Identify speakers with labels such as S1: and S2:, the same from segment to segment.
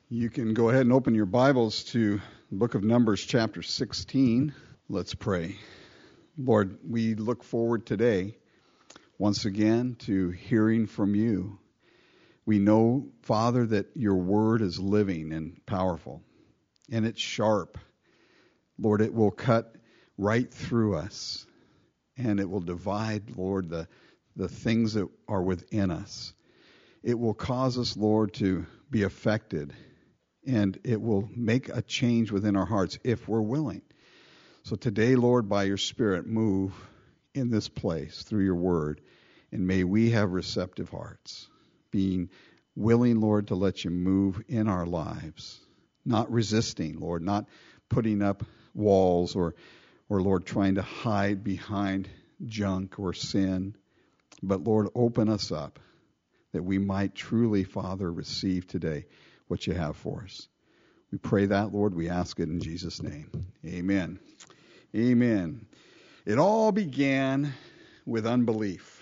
S1: You can go ahead and open your Bibles to the book of Numbers chapter 16. Let's pray. Lord, we look forward today once again to hearing from you. We know, Father, that your word is living and powerful, and it's sharp. Lord, it will cut right through us, and it will divide, Lord, the things that are within us. It will cause us, Lord, to be affected, and it will make a change within our hearts if we're willing. So today, Lord, by your Spirit, move in this place through your word, and may we have receptive hearts, being willing, Lord, to let you move in our lives, not resisting, Lord, not putting up walls or Lord, trying to hide behind junk or sin, but Lord, open us up that we might truly, Father, receive today what you have for us. We pray that, Lord. We ask it in Jesus' name. Amen. Amen. It all began with unbelief,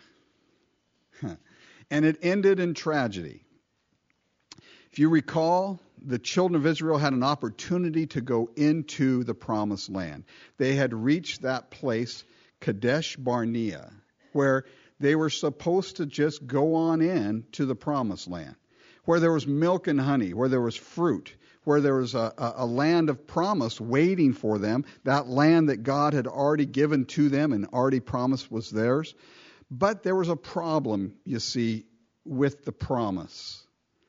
S1: and it ended in tragedy. If you recall, the children of Israel had an opportunity to go into the promised land. They had reached that place, Kadesh Barnea, where they were supposed to just go on in to the promised land, where there was milk and honey, where there was fruit, where there was a land of promise waiting for them, that land that God had already given to them and already promised was theirs. But there was a problem, you see, with the promise.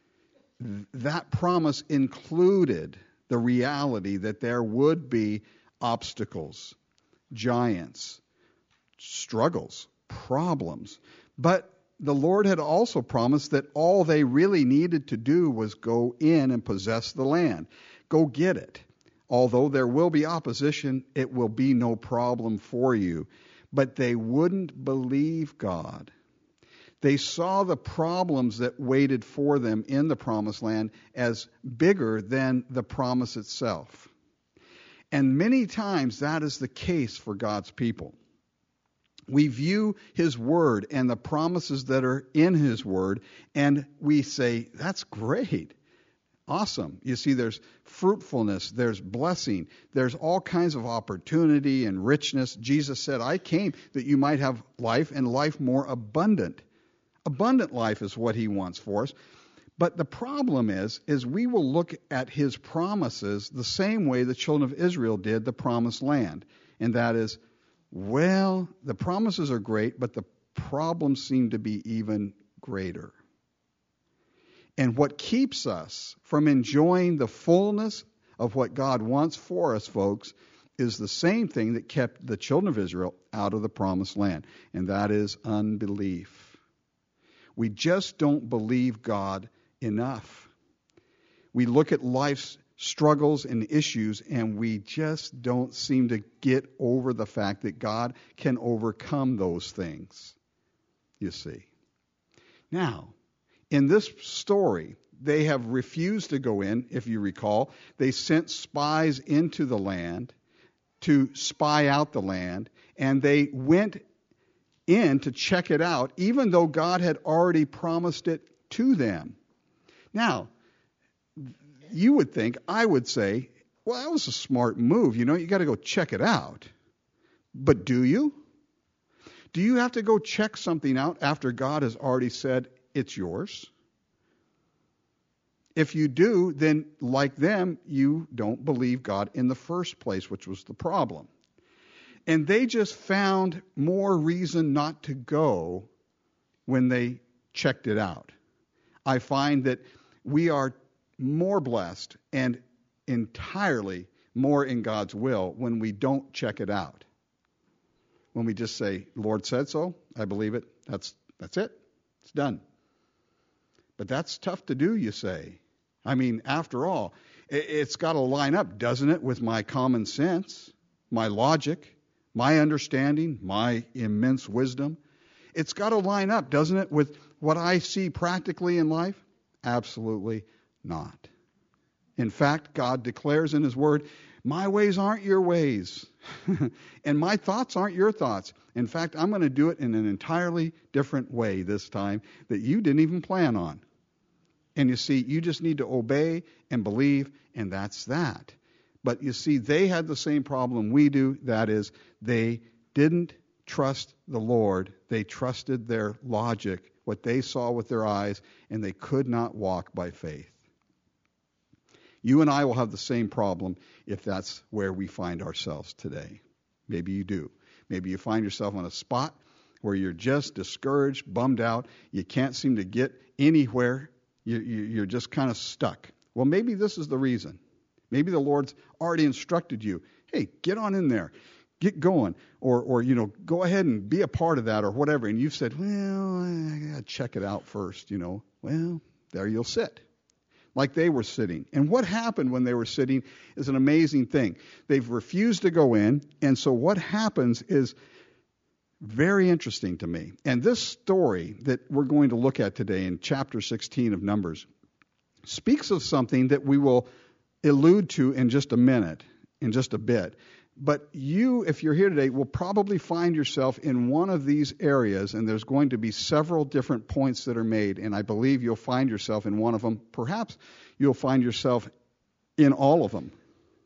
S1: That promise included the reality that there would be obstacles, giants, struggles, problems. But the Lord had also promised that all they really needed to do was go in and possess the land. Go get it. Although there will be opposition, it will be no problem for you. But they wouldn't believe God. They saw the problems that waited for them in the promised land as bigger than the promise itself. And many times that is the case for God's people. We view his word and the promises that are in his word, and we say, that's great. Awesome. You see, there's fruitfulness, there's blessing, there's all kinds of opportunity and richness. Jesus said, I came that you might have life and life more abundant. Abundant life is what he wants for us. But the problem is we will look at his promises the same way the children of Israel did the promised land. And that is, well, the promises are great, but the problems seem to be even greater. And what keeps us from enjoying the fullness of what God wants for us, folks, is the same thing that kept the children of Israel out of the promised land, and that is unbelief. We just don't believe God enough. We look at life's struggles and issues, and we just don't seem to get over the fact that God can overcome those things, you see. Now, in this story, they have refused to go in, if you recall. They sent spies into the land to spy out the land, and they went in to check it out, even though God had already promised it to them. Now, you would think, I would say, well, that was a smart move. You got to go check it out. But do you? Do you have to go check something out after God has already said it's yours? If you do, then like them, you don't believe God in the first place, which was the problem. And they just found more reason not to go when they checked it out. I find that we are more blessed and entirely more in God's will when we don't check it out. When we just say, Lord said so, I believe it, that's it, it's done. But that's tough to do, you say. I mean, after all, it's got to line up, doesn't it, with my common sense, my logic, my understanding, my immense wisdom. It's got to line up, doesn't it, with what I see practically in life? Absolutely not. In fact, God declares in his word, my ways aren't your ways, and my thoughts aren't your thoughts. In fact, I'm going to do it in an entirely different way this time that you didn't even plan on. And you see, you just need to obey and believe, and that's that. But you see, they had the same problem we do. That is, they didn't trust the Lord. They trusted their logic, what they saw with their eyes, and they could not walk by faith. You and I will have the same problem if that's where we find ourselves today. Maybe you do. Maybe you find yourself on a spot where you're just discouraged, bummed out. You can't seem to get anywhere. You're just kind of stuck. Well, maybe this is the reason. Maybe the Lord's already instructed you, hey, get on in there, get going, or go ahead and be a part of that or whatever. And you've said, well, I got to check it out first, Well, there you'll sit, like they were sitting. And what happened when they were sitting is an amazing thing. They've refused to go in, and so what happens is very interesting to me. And this story that we're going to look at today in chapter 16 of Numbers speaks of something that we will allude to in just a minute, in just a bit. But you, if you're here today, will probably find yourself in one of these areas, and there's going to be several different points that are made, and I believe you'll find yourself in one of them. Perhaps you'll find yourself in all of them.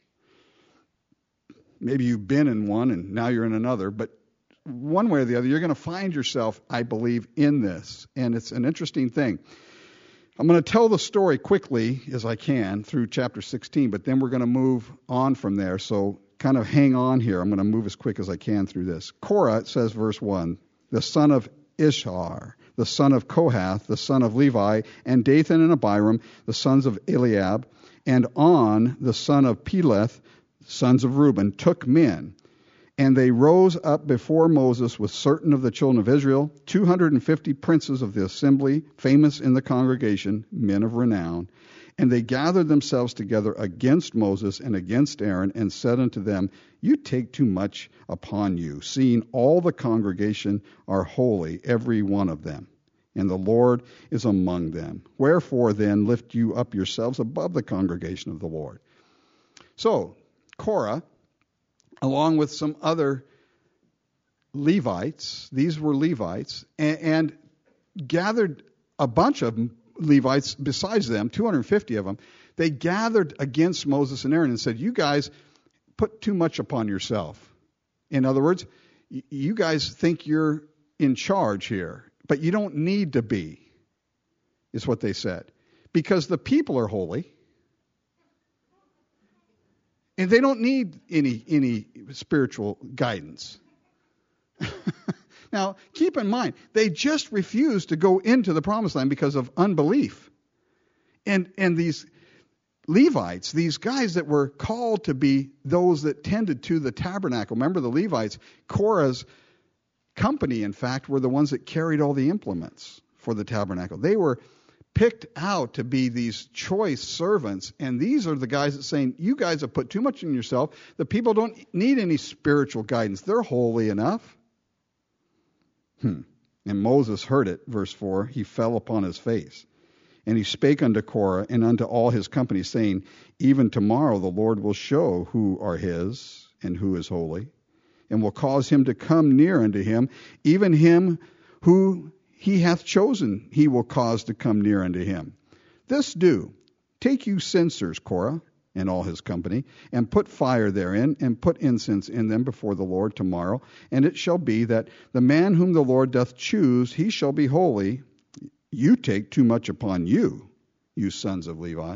S1: Maybe you've been in one and now you're in another, but one way or the other, you're going to find yourself, I believe, in this, and it's an interesting thing. I'm going to tell the story quickly as I can through chapter 16, but then we're going to move on from there. So kind of hang on here. I'm going to move as quick as I can through this. Korah, it says, verse 1, the son of Ishar, the son of Kohath, the son of Levi, and Dathan and Abiram, the sons of Eliab, and On, the son of Peleth, sons of Reuben, took men. And they rose up before Moses with certain of the children of Israel, 250 princes of the assembly, famous in the congregation, men of renown. And they gathered themselves together against Moses and against Aaron, and said unto them, You take too much upon you, seeing all the congregation are holy, every one of them. And the Lord is among them. Wherefore then lift you up yourselves above the congregation of the Lord. So, Korah, along with some other Levites, these were Levites, and gathered a bunch of Levites besides them, 250 of them. They gathered against Moses and Aaron and said, you guys put too much upon yourself. In other words, you guys think you're in charge here, but you don't need to be, is what they said, because the people are holy. And they don't need any spiritual guidance. Now, keep in mind, they just refused to go into the promised land because of unbelief. And these Levites, these guys that were called to be those that tended to the tabernacle. Remember the Levites, Korah's company, in fact, were the ones that carried all the implements for the tabernacle. They were picked out to be these choice servants, and these are the guys that saying, you guys have put too much in yourself. The people don't need any spiritual guidance. They're holy enough. And Moses heard it, verse 4, he fell upon his face. And he spake unto Korah and unto all his company, saying, Even tomorrow the Lord will show who are his and who is holy, and will cause him to come near unto him, even him who he hath chosen, he will cause to come near unto him. This do, take you censers, Korah, and all his company, and put fire therein, and put incense in them before the Lord tomorrow. And it shall be that the man whom the Lord doth choose, he shall be holy. You take too much upon you, you sons of Levi.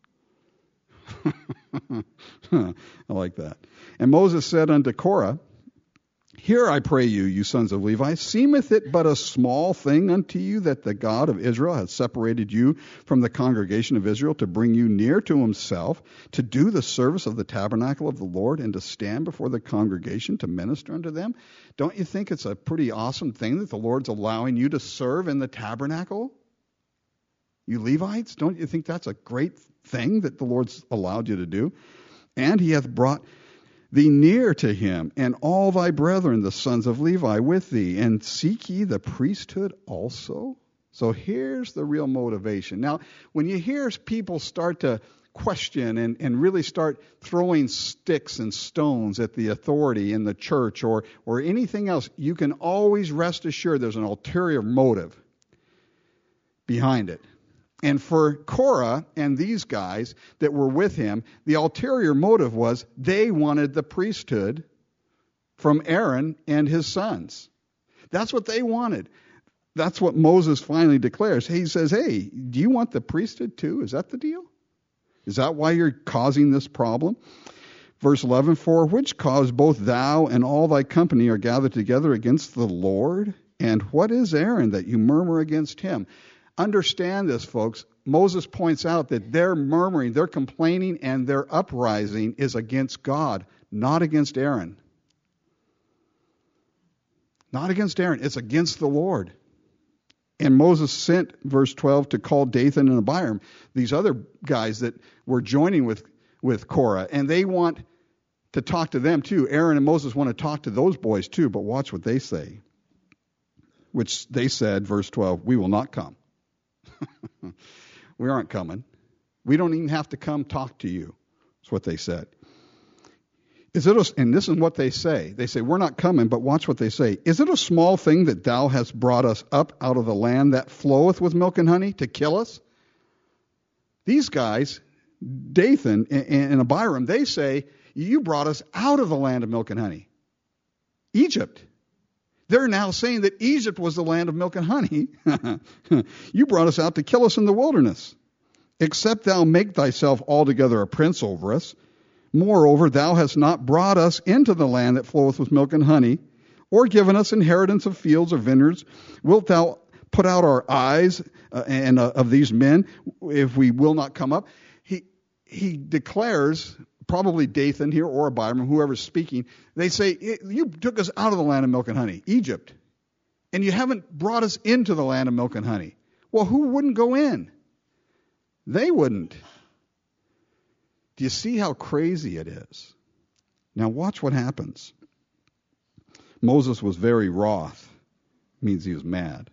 S1: I like that. And Moses said unto Korah, Hear, I pray you, you sons of Levi, seemeth it but a small thing unto you that the God of Israel hath separated you from the congregation of Israel to bring you near to himself, to do the service of the tabernacle of the Lord, and to stand before the congregation to minister unto them? Don't you think it's a pretty awesome thing that the Lord's allowing you to serve in the tabernacle? You Levites, don't you think that's a great thing that the Lord's allowed you to do? And he hath brought thee near to him, and all thy brethren, the sons of Levi, with thee, and seek ye the priesthood also? So here's the real motivation. Now, when you hear people start to question and really start throwing sticks and stones at the authority in the church or anything else, you can always rest assured there's an ulterior motive behind it. And for Korah and these guys that were with him, the ulterior motive was they wanted the priesthood from Aaron and his sons. That's what they wanted. That's what Moses finally declares. He says, hey, do you want the priesthood too? Is that the deal? Is that why you're causing this problem? Verse 11, for which cause both thou and all thy company are gathered together against the Lord? And what is Aaron that you murmur against him? Understand this, folks. Moses points out that their murmuring, their complaining, and their uprising is against God, not against Aaron. Not against Aaron. It's against the Lord. And Moses sent, verse 12, to call Dathan and Abiram, these other guys that were joining with Korah. And they want to talk to them too. Aaron and Moses want to talk to those boys too, but watch what they say. Which they said, verse 12, we will not come. We aren't coming. We don't even have to come talk to you. That's what they said. And this is what they say. They say, we're not coming, but watch what they say. Is it a small thing that thou hast brought us up out of the land that floweth with milk and honey to kill us? These guys, Dathan and Abiram, they say, you brought us out of the land of milk and honey. Egypt. They're now saying that Egypt was the land of milk and honey. You brought us out to kill us in the wilderness. Except thou make thyself altogether a prince over us. Moreover, thou hast not brought us into the land that floweth with milk and honey, or given us inheritance of fields or vineyards. Wilt thou put out our eyes of these men if we will not come up? He declares, probably Dathan here or Abiram, whoever's speaking, they say, you took us out of the land of milk and honey, Egypt, and you haven't brought us into the land of milk and honey. Well, who wouldn't go in? They wouldn't. Do you see how crazy it is? Now watch what happens. Moses was very wroth. Means he was mad.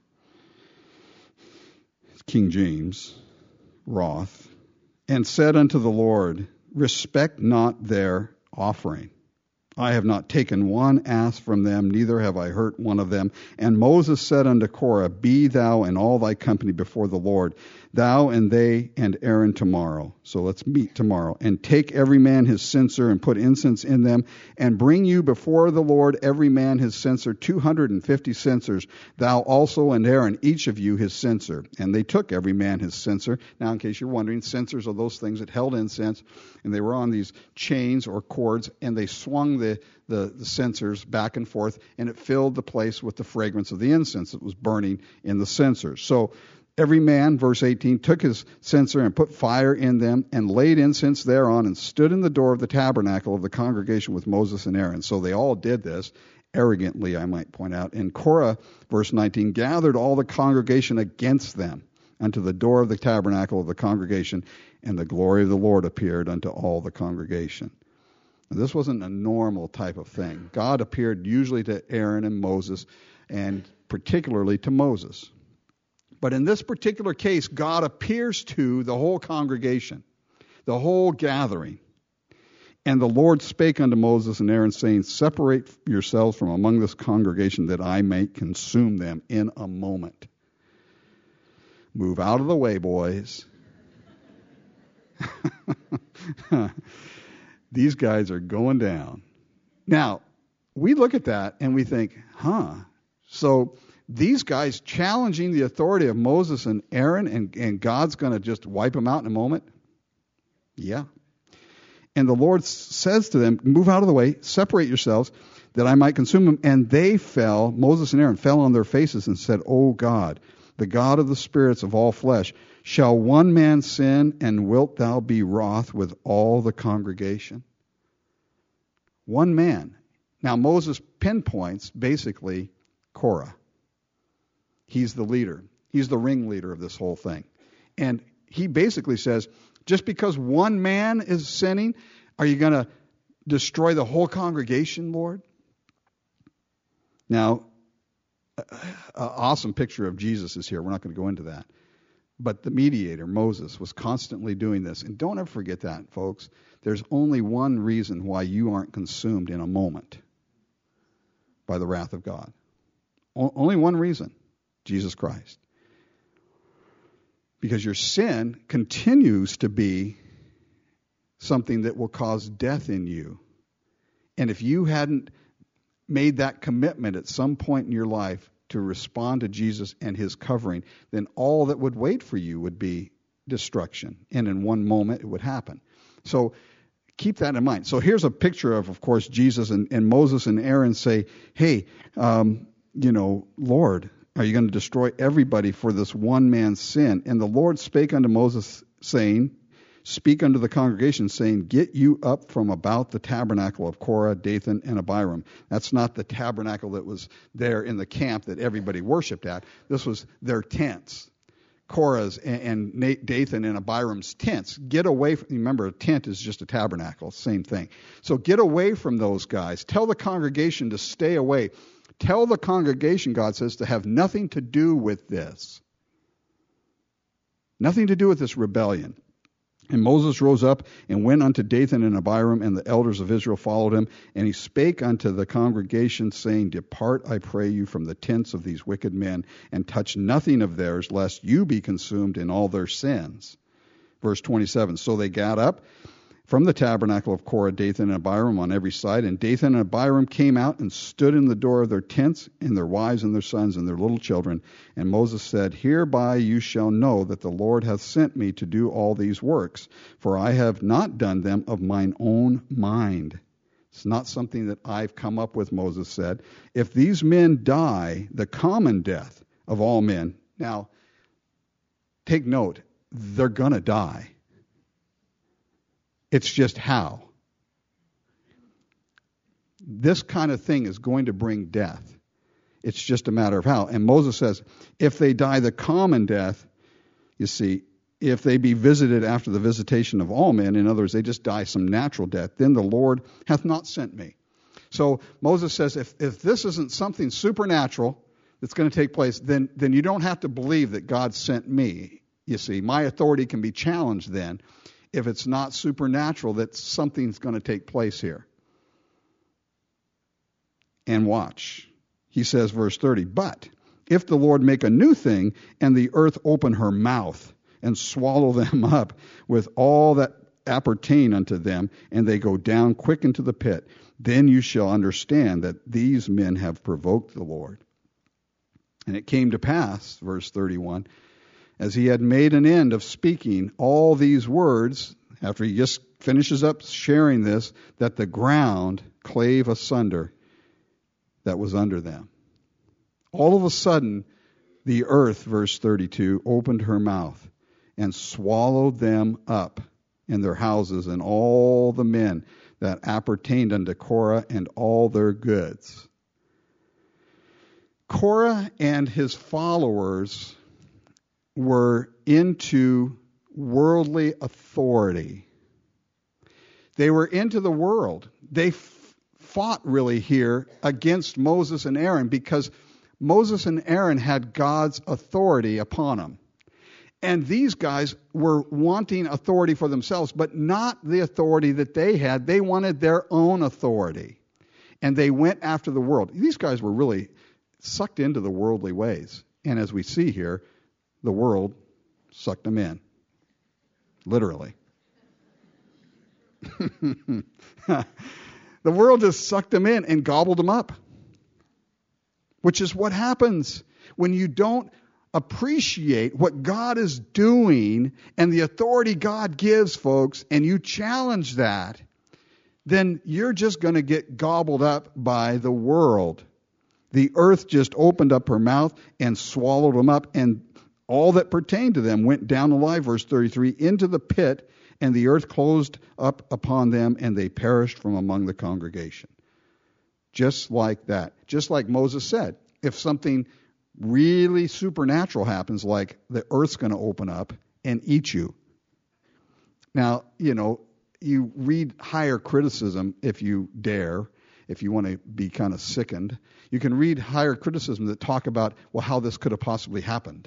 S1: King James, wroth. And said unto the Lord, respect not their offering. I have not taken one ass from them, neither have I hurt one of them. And Moses said unto Korah, be thou and all thy company before the Lord, thou and they and Aaron tomorrow. So let's meet tomorrow. And take every man his censer and put incense in them, and bring you before the Lord every man his censer, 250 censers, thou also and Aaron, each of you his censer. And they took every man his censer. Now, in case you're wondering, censers are those things that held incense, and they were on these chains or cords, and they swung the censers back and forth, and it filled the place with the fragrance of the incense that was burning in the censers. So every man, verse 18, took his censer and put fire in them and laid incense thereon and stood in the door of the tabernacle of the congregation with Moses and Aaron. So they all did this arrogantly, I might point out. And Korah, verse 19, gathered all the congregation against them unto the door of the tabernacle of the congregation, and the glory of the Lord appeared unto all the congregation. Now, this wasn't a normal type of thing. God appeared usually to Aaron and Moses, and particularly to Moses. But in this particular case, God appears to the whole congregation, the whole gathering. And the Lord spake unto Moses and Aaron, saying, separate yourselves from among this congregation, that I may consume them in a moment. Move out of the way, boys. These guys are going down. Now, we look at that and we think, so these guys challenging the authority of Moses and Aaron, and God's going to just wipe them out in a moment? Yeah. And the Lord says to them, move out of the way, separate yourselves, that I might consume them. And they fell, Moses and Aaron fell on their faces and said, O God, the God of the spirits of all flesh, shall one man sin, and wilt thou be wroth with all the congregation? One man. Now Moses pinpoints basically Korah. He's the leader. He's the ringleader of this whole thing. And he basically says, just because one man is sinning, are you going to destroy the whole congregation, Lord? Now, an awesome picture of Jesus is here. We're not going to go into that. But the mediator, Moses, was constantly doing this. And don't ever forget that, folks. There's only one reason why you aren't consumed in a moment by the wrath of God. Only one reason. Jesus Christ. Because your sin continues to be something that will cause death in you. And if you hadn't made that commitment at some point in your life to respond to Jesus and his covering, then all that would wait for you would be destruction. And in one moment it would happen. So keep that in mind. So here's a picture of course, Jesus and Moses and Aaron say, hey, Lord, are you going to destroy everybody for this one man's sin? And the Lord spake unto Moses, saying, speak unto the congregation, saying, get you up from about the tabernacle of Korah, Dathan, and Abiram. That's not the tabernacle that was there in the camp that everybody worshipped at. This was their tents. Korah's and Dathan and Abiram's tents. Get away from, remember, a tent is just a tabernacle, same thing. So get away from those guys. Tell the congregation to stay away. Tell the congregation, God says, to have nothing to do with this. Nothing to do with this rebellion. And Moses rose up and went unto Dathan and Abiram, and the elders of Israel followed him. And he spake unto the congregation, saying, depart, I pray you, from the tents of these wicked men, and touch nothing of theirs, lest you be consumed in all their sins. Verse 27, so they got up from the tabernacle of Korah, Dathan, and Abiram on every side. And Dathan and Abiram came out and stood in the door of their tents, and their wives and their sons and their little children. And Moses said, hereby you shall know that the Lord hath sent me to do all these works, for I have not done them of mine own mind. It's not something that I've come up with, Moses said. If these men die the common death of all men. Now, take note, they're going to die. It's just how. This kind of thing is going to bring death. It's just a matter of how. And Moses says, if they die the common death, you see, if they be visited after the visitation of all men, in other words, they just die some natural death, then the Lord hath not sent me. So Moses says, if this isn't something supernatural that's going to take place, then you don't have to believe that God sent me. You see, my authority can be challenged then. If it's not supernatural, that something's going to take place here. And watch. He says, verse 30, but if the Lord make a new thing, and the earth open her mouth, and swallow them up with all that appertain unto them, and they go down quick into the pit, then you shall understand that these men have provoked the Lord. And it came to pass, verse 31, as he had made an end of speaking all these words, after he just finishes up sharing this, that the ground clave asunder that was under them. All of a sudden, the earth, verse 32, opened her mouth and swallowed them up in their houses, and all the men that appertained unto Korah and all their goods. Korah and his followers were into worldly authority. They were into the world. They fought really here against Moses and Aaron because Moses and Aaron had God's authority upon them. And these guys were wanting authority for themselves, but not the authority that they had. They wanted their own authority. And they went after the world. These guys were really sucked into the worldly ways. And as we see here, the world sucked them in. Literally. The world just sucked them in and gobbled them up. Which is what happens when you don't appreciate what God is doing and the authority God gives, folks, and you challenge that, then you're just going to get gobbled up by the world. The earth just opened up her mouth and swallowed them up, and all that pertained to them went down alive, verse 33, into the pit, and the earth closed up upon them, and they perished from among the congregation. Just like that. Just like Moses said, if something really supernatural happens, like the earth's going to open up and eat you. Now, you read higher criticism if you dare, if you want to be kind of sickened. You can read higher criticism that talk about, well, how this could have possibly happened.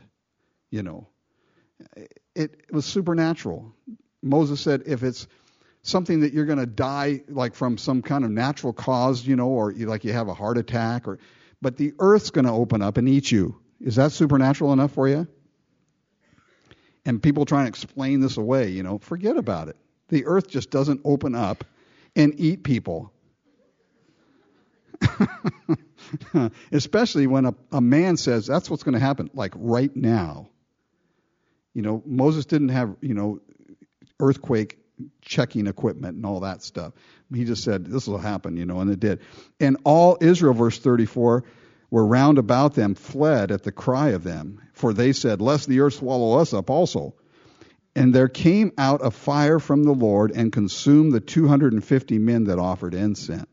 S1: It was supernatural. Moses said, if it's something that you're going to die like from some kind of natural cause, or you have a heart attack, but the earth's going to open up and eat you. Is that supernatural enough for you? And people trying to explain this away, forget about it. The earth just doesn't open up and eat people. Especially when a man says that's what's going to happen, like right now. Moses didn't have, earthquake checking equipment and all that stuff. He just said, this will happen, and it did. And all Israel, verse 34, were round about them, fled at the cry of them. For they said, lest the earth swallow us up also. And there came out a fire from the Lord and consumed the 250 men that offered incense.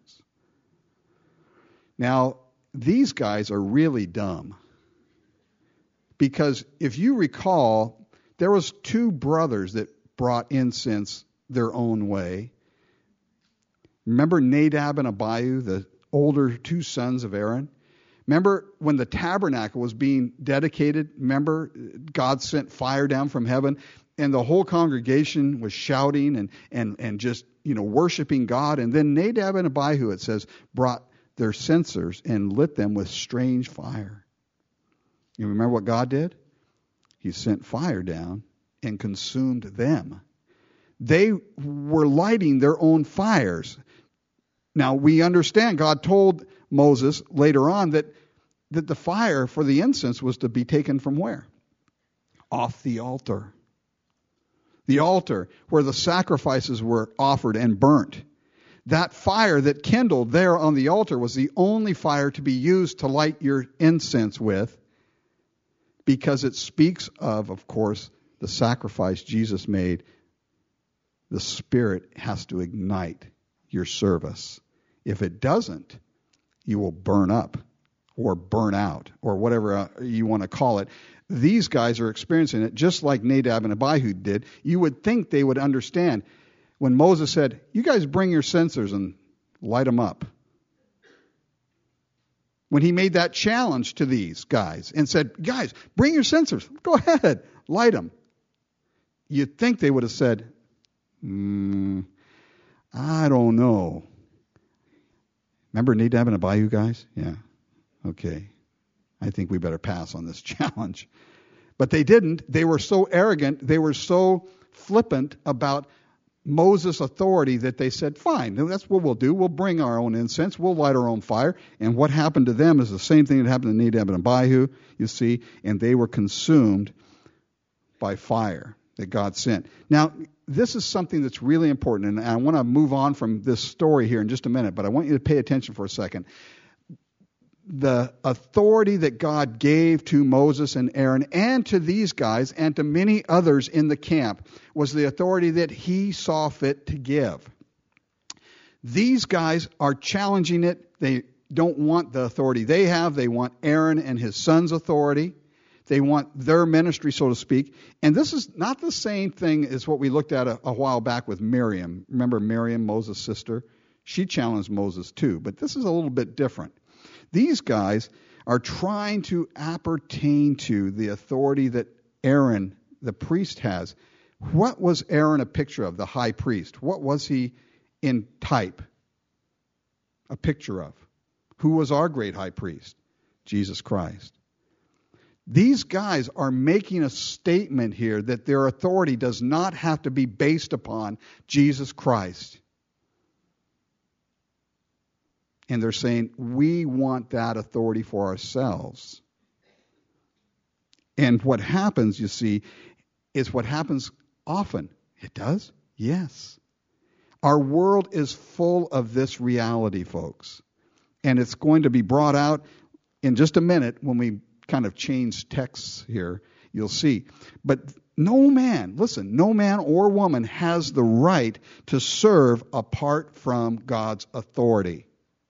S1: Now, these guys are really dumb. Because if you recall, there was 2 brothers that brought incense their own way. Remember Nadab and Abihu, the older 2 sons of Aaron? Remember when the tabernacle was being dedicated? Remember God sent fire down from heaven and the whole congregation was shouting and just, worshiping God. And then Nadab and Abihu, it says, brought their censers and lit them with strange fire. You remember what God did? He sent fire down and consumed them. They were lighting their own fires. Now, we understand God told Moses later on that the fire for the incense was to be taken from where? Off the altar. The altar where the sacrifices were offered and burnt. That fire that kindled there on the altar was the only fire to be used to light your incense with, because it speaks of course, the sacrifice Jesus made. The Spirit has to ignite your service. If it doesn't, you will burn up or burn out or whatever you want to call it. These guys are experiencing it just like Nadab and Abihu did. You would think they would understand when Moses said, you guys bring your censers and light them up. When he made that challenge to these guys and said, guys, bring your censers. Go ahead, light them. You'd think they would have said, I don't know. Remember Nadab and Abihu, guys? Yeah. Okay. I think we better pass on this challenge. But they didn't. They were so arrogant. They were so flippant about Moses' authority that they said, fine, that's what we'll do. We'll bring our own incense. We'll light our own fire. And what happened to them is the same thing that happened to Nadab and Abihu, you see, and they were consumed by fire that God sent. Now, this is something that's really important, and I want to move on from this story here in just a minute, but I want you to pay attention for a second. The authority that God gave to Moses and Aaron and to these guys and to many others in the camp was the authority that he saw fit to give. These guys are challenging it. They don't want the authority they have. They want Aaron and his son's authority. They want their ministry, so to speak. And this is not the same thing as what we looked at a while back with Miriam. Remember Miriam, Moses' sister? She challenged Moses too, but this is a little bit different. These guys are trying to appertain to the authority that Aaron, the priest, has. What was Aaron a picture of, the high priest? What was he in type? A picture of? Who was our great high priest? Jesus Christ. These guys are making a statement here that their authority does not have to be based upon Jesus Christ. And they're saying, we want that authority for ourselves. And what happens, you see, is what happens often. It does? Yes. Our world is full of this reality, folks. And it's going to be brought out in just a minute when we kind of change texts here. You'll see. But no man, listen, no man or woman has the right to serve apart from God's authority.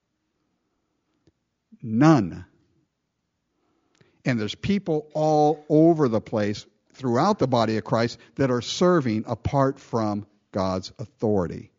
S1: None. And there's people all over the place throughout the body of Christ that are serving apart from God's authority.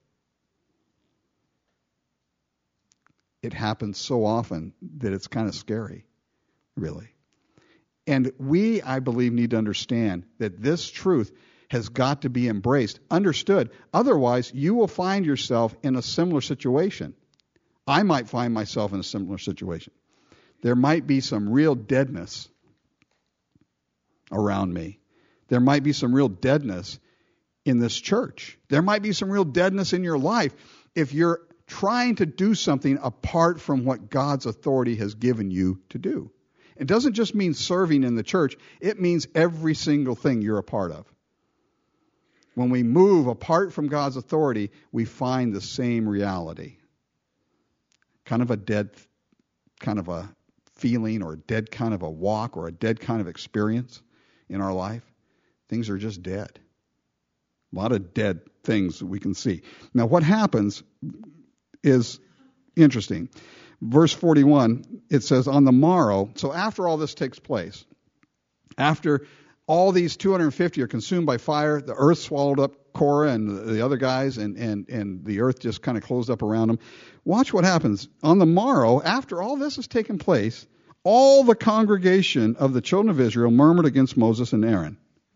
S1: It happens so often that it's kind of scary, really. And we, I believe, need to understand that this truth has got to be embraced, understood. Otherwise, you will find yourself in a similar situation. I might find myself in a similar situation. There might be some real deadness around me There might be some real deadness in this church. There might be some real deadness in your life if you're trying to do something apart from what God's authority has given you to do. It doesn't just mean serving in the church. It means every single thing you're a part of. When we move apart from God's authority, we find the same reality. Kind of a dead kind of a feeling, or a dead kind of a walk, or a dead kind of experience in our life. Things are just dead. A lot of dead things that we can see. Now what happens is interesting. Verse 41, it says, on the morrow, so after all this takes place, after all these 250 are consumed by fire, the earth swallowed up Korah and the other guys, and the earth just kind of closed up around them. Watch what happens. On the morrow, after all this has taken place, all the congregation of the children of Israel murmured against Moses and Aaron.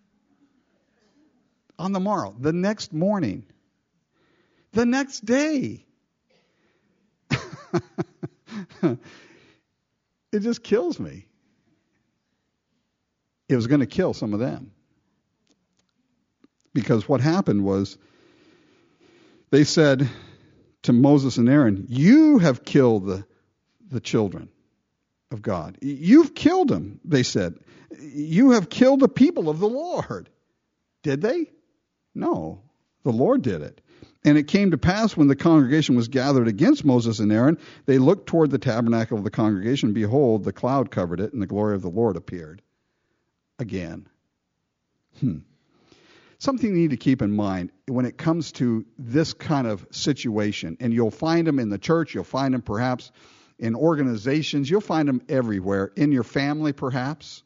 S1: On the morrow, the next morning, the next day. It just kills me. It was going to kill some of them. Because what happened was, they said to Moses and Aaron, you have killed the children of God. You've killed them, they said. You have killed the people of the Lord. Did they? No, the Lord did it. And it came to pass when the congregation was gathered against Moses and Aaron, they looked toward the tabernacle of the congregation. Behold, the cloud covered it, and the glory of the Lord appeared again. Something you need to keep in mind when it comes to this kind of situation, and you'll find them in the church, you'll find them perhaps in organizations, you'll find them everywhere, in your family perhaps.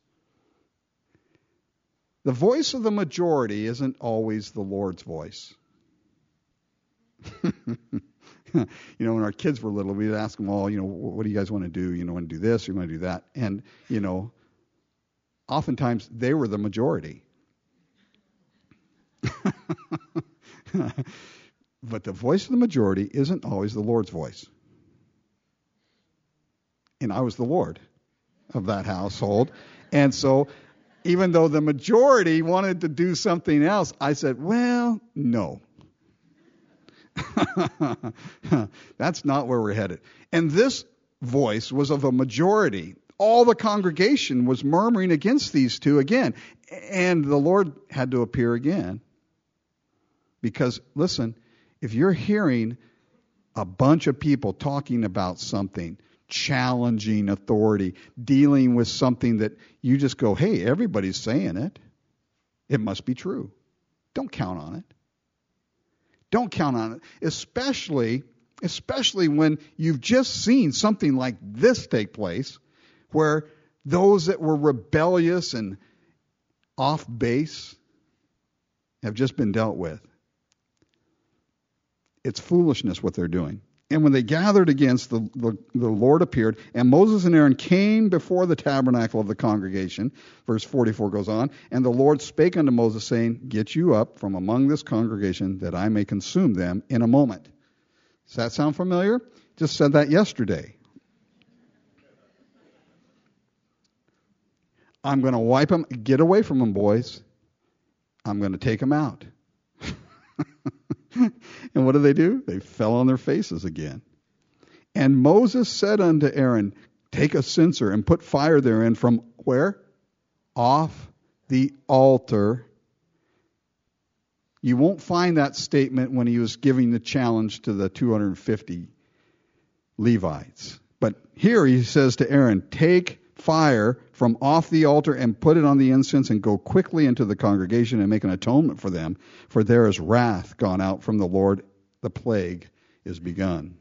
S1: The voice of the majority isn't always the Lord's voice. When our kids were little, we'd ask them all, what do you guys want to do? Want to do this, or you want to do that? And, oftentimes they were the majority. But the voice of the majority isn't always the Lord's voice. And I was the Lord of that household. And so, even though the majority wanted to do something else, I said, well, no. That's not where we're headed. And this voice was of a majority. All the congregation was murmuring against these two again. And the Lord had to appear again. Because, listen, if you're hearing a bunch of people talking about something, challenging authority, dealing with something that you just go, hey, everybody's saying it, it must be true. Don't count on it. Don't count on it, especially when you've just seen something like this take place, where those that were rebellious and off base have just been dealt with. It's foolishness what they're doing. And when they gathered against, the Lord appeared, and Moses and Aaron came before the tabernacle of the congregation. Verse 44 goes on, and the Lord spake unto Moses, saying, get you up from among this congregation, that I may consume them in a moment. Does that sound familiar? Just said that yesterday. I'm going to wipe them. Get away from them, boys. I'm going to take them out. And what do? They fell on their faces again. And Moses said unto Aaron, take a censer and put fire therein from where? Off the altar. You won't find that statement when he was giving the challenge to the 250 Levites. But here he says to Aaron, take fire from off the altar and put it on the incense, and go quickly into the congregation and make an atonement for them, for there is wrath gone out from the Lord, the plague is begun.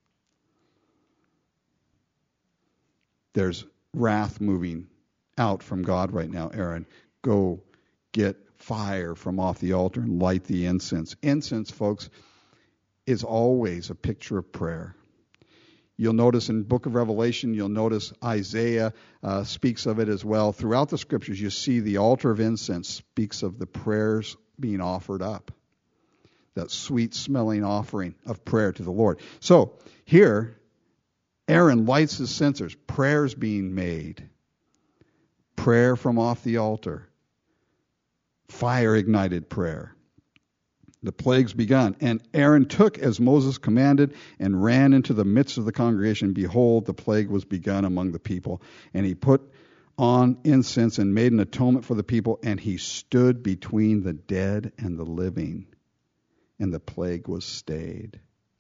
S1: There's wrath moving out from God right now, Aaron. Go get fire from off the altar and light the incense. Incense, folks, is always a picture of prayer. You'll notice in the book of Revelation, you'll notice Isaiah speaks of it as well. Throughout the scriptures, you see the altar of incense speaks of the prayers being offered up. That sweet-smelling offering of prayer to the Lord. So, here, Aaron lights his censers. Prayers being made. Prayer from off the altar. Fire-ignited prayer. The plagues begun, and Aaron took as Moses commanded and ran into the midst of the congregation. Behold, the plague was begun among the people, and he put on incense and made an atonement for the people, and he stood between the dead and the living, and the plague was stayed.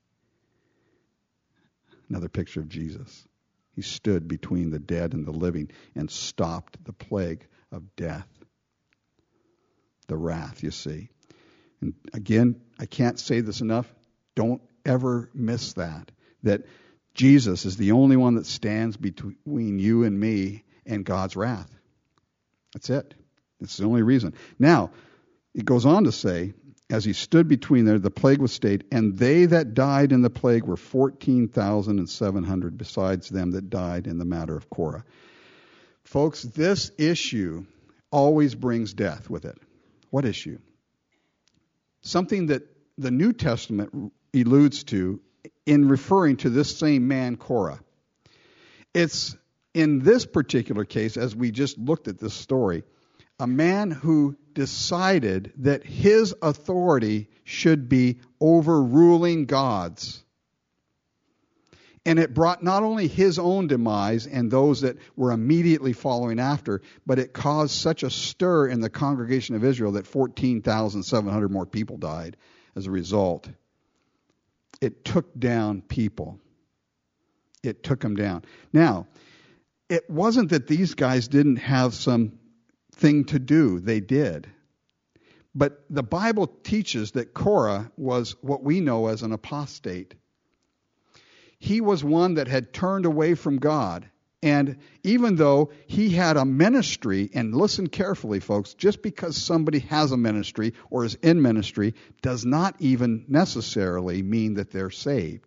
S1: Another picture of Jesus. He stood between the dead and the living and stopped the plague of death. The wrath, you see. And again, I can't say this enough. Don't ever miss that Jesus is the only one that stands between you and me and God's wrath. That's it. It's the only reason. Now, it goes on to say, as he stood between there, the plague was stayed, and they that died in the plague were 14,700, besides them that died in the matter of Korah. Folks, this issue always brings death with it. What issue? Something that the New Testament alludes to in referring to this same man, Korah. It's in this particular case, as we just looked at this story, a man who decided that his authority should be overruling God's. And it brought not only his own demise and those that were immediately following after, but it caused such a stir in the congregation of Israel that 14,700 more people died as a result. It took down people. It took them down. Now, it wasn't that these guys didn't have some thing to do. They did. But the Bible teaches that Korah was what we know as an apostate. He was one that had turned away from God. And even though he had a ministry, and listen carefully, folks, just because somebody has a ministry or is in ministry does not even necessarily mean that they're saved.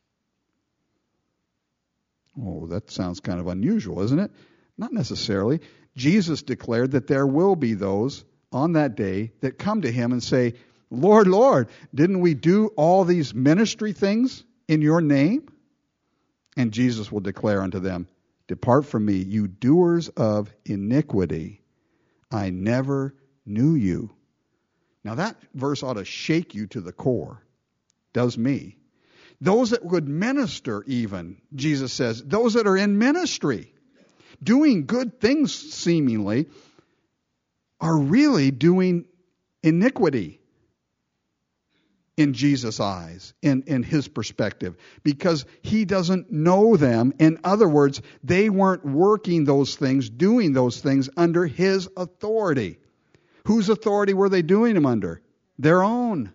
S1: Oh, that sounds kind of unusual, isn't it? Not necessarily. Jesus declared that there will be those on that day that come to him and say, Lord, Lord, didn't we do all these ministry things in your name? And Jesus will declare unto them, depart from me, you doers of iniquity. I never knew you. Now that verse ought to shake you to the core. Does me. Those that would minister even, Jesus says, those that are in ministry, doing good things seemingly, are really doing iniquity in Jesus' eyes, in his perspective, because he doesn't know them. In other words, they weren't working those things, doing those things under his authority. Whose authority were they doing them under? Their own.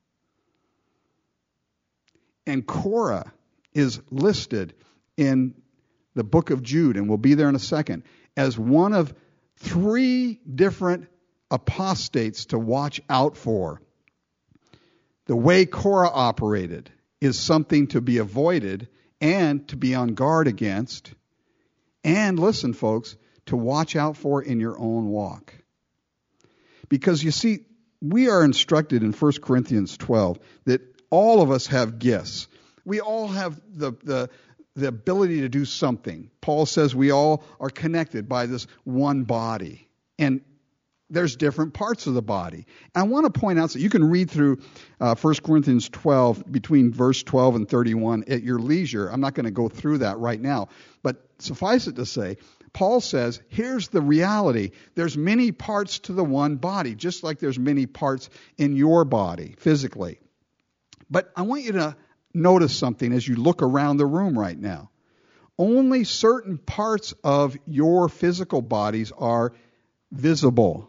S1: And Korah is listed in the book of Jude, and we'll be there in a second, as one of 3 different apostates to watch out for. The way Korah operated is something to be avoided and to be on guard against. And listen, folks, to watch out for in your own walk. Because you see, we are instructed in 1 Corinthians 12 that all of us have gifts. We all have the ability to do something. Paul says we all are connected by this one body. And there's different parts of the body. I want to point out that you can read through 1 Corinthians 12 between verse 12 and 31 at your leisure. I'm not going to go through that right now. But suffice it to say, Paul says, here's the reality. There's many parts to the one body, just like there's many parts in your body physically. But I want you to notice something as you look around the room right now. Only certain parts of your physical bodies are visible.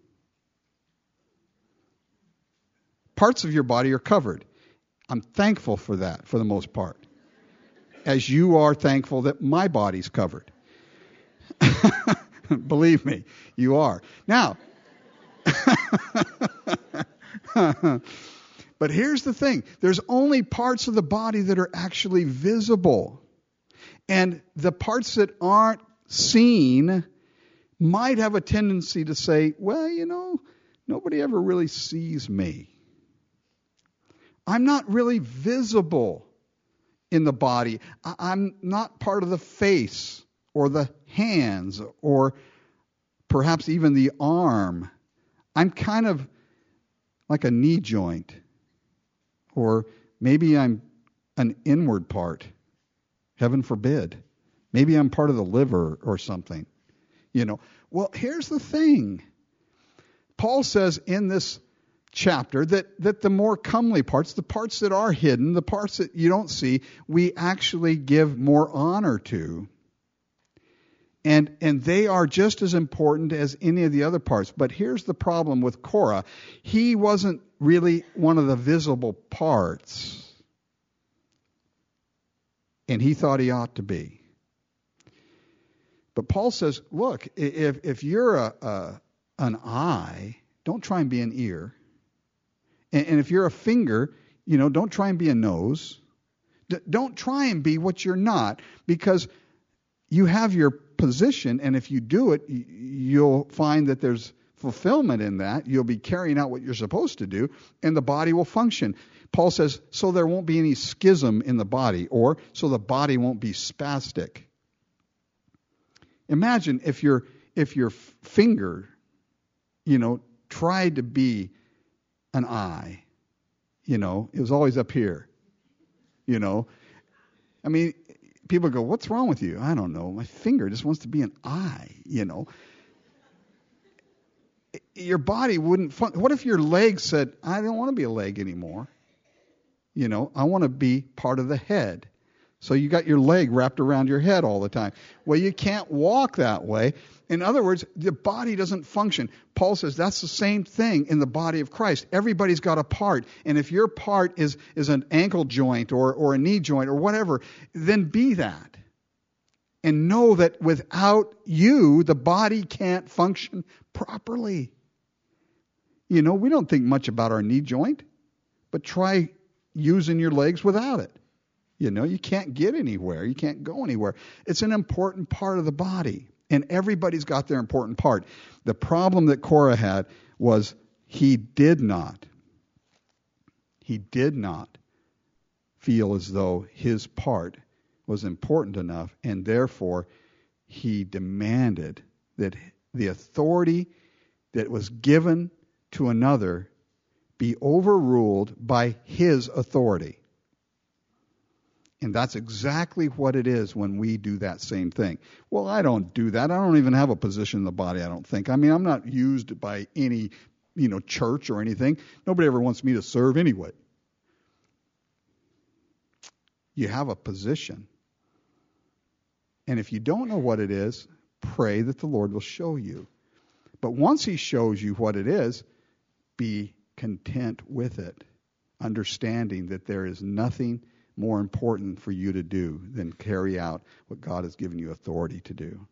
S1: Parts of your body are covered. I'm thankful for that, for the most part. As you are thankful that my body's covered. Believe me, you are. Now, but here's the thing. There's only parts of the body that are actually visible. And the parts that aren't seen might have a tendency to say, well, you know, nobody ever really sees me. I'm not really visible in the body. I'm not part of the face or the hands or perhaps even the arm. I'm kind of like a knee joint, or maybe I'm an inward part. Heaven forbid. Maybe I'm part of the liver or something. Well, here's the thing. Paul says in this chapter that the more comely parts, the parts that are hidden, the parts that you don't see, we actually give more honor to. And they are just as important as any of the other parts. But here's the problem with Korah. He wasn't really one of the visible parts. And he thought he ought to be. But Paul says, look, if you're an eye, don't try and be an ear. And if you're a finger, don't try and be a nose. Don't try and be what you're not, because you have your position, and if you do it, you'll find that there's fulfillment in that. You'll be carrying out what you're supposed to do, and the body will function. Paul says, so there won't be any schism in the body, or so the body won't be spastic. Imagine if your finger, tried to be an eye. It was always up here. I mean, people go, what's wrong with you? I don't know. My finger just wants to be an eye, Your body wouldn't what if your leg said, I don't want to be a leg anymore? I want to be part of the head. So you got your leg wrapped around your head all the time. Well, you can't walk that way. In other words, the body doesn't function. Paul says that's the same thing in the body of Christ. Everybody's got a part. And if your part is an ankle joint or a knee joint or whatever, then be that. And know that without you, the body can't function properly. We don't think much about our knee joint, but try using your legs without it. You can't get anywhere. You can't go anywhere. It's an important part of the body. And everybody's got their important part. The problem that Korah had was he did not feel as though his part was important enough, and therefore he demanded that the authority that was given to another be overruled by his authority. And that's exactly what it is when we do that same thing. Well, I don't do that. I don't even have a position in the body, I don't think. I mean, I'm not used by any, church or anything. Nobody ever wants me to serve anyway. You have a position. And if you don't know what it is, pray that the Lord will show you. But once he shows you what it is, be content with it, understanding that there is nothing more important for you to do than carry out what God has given you authority to do.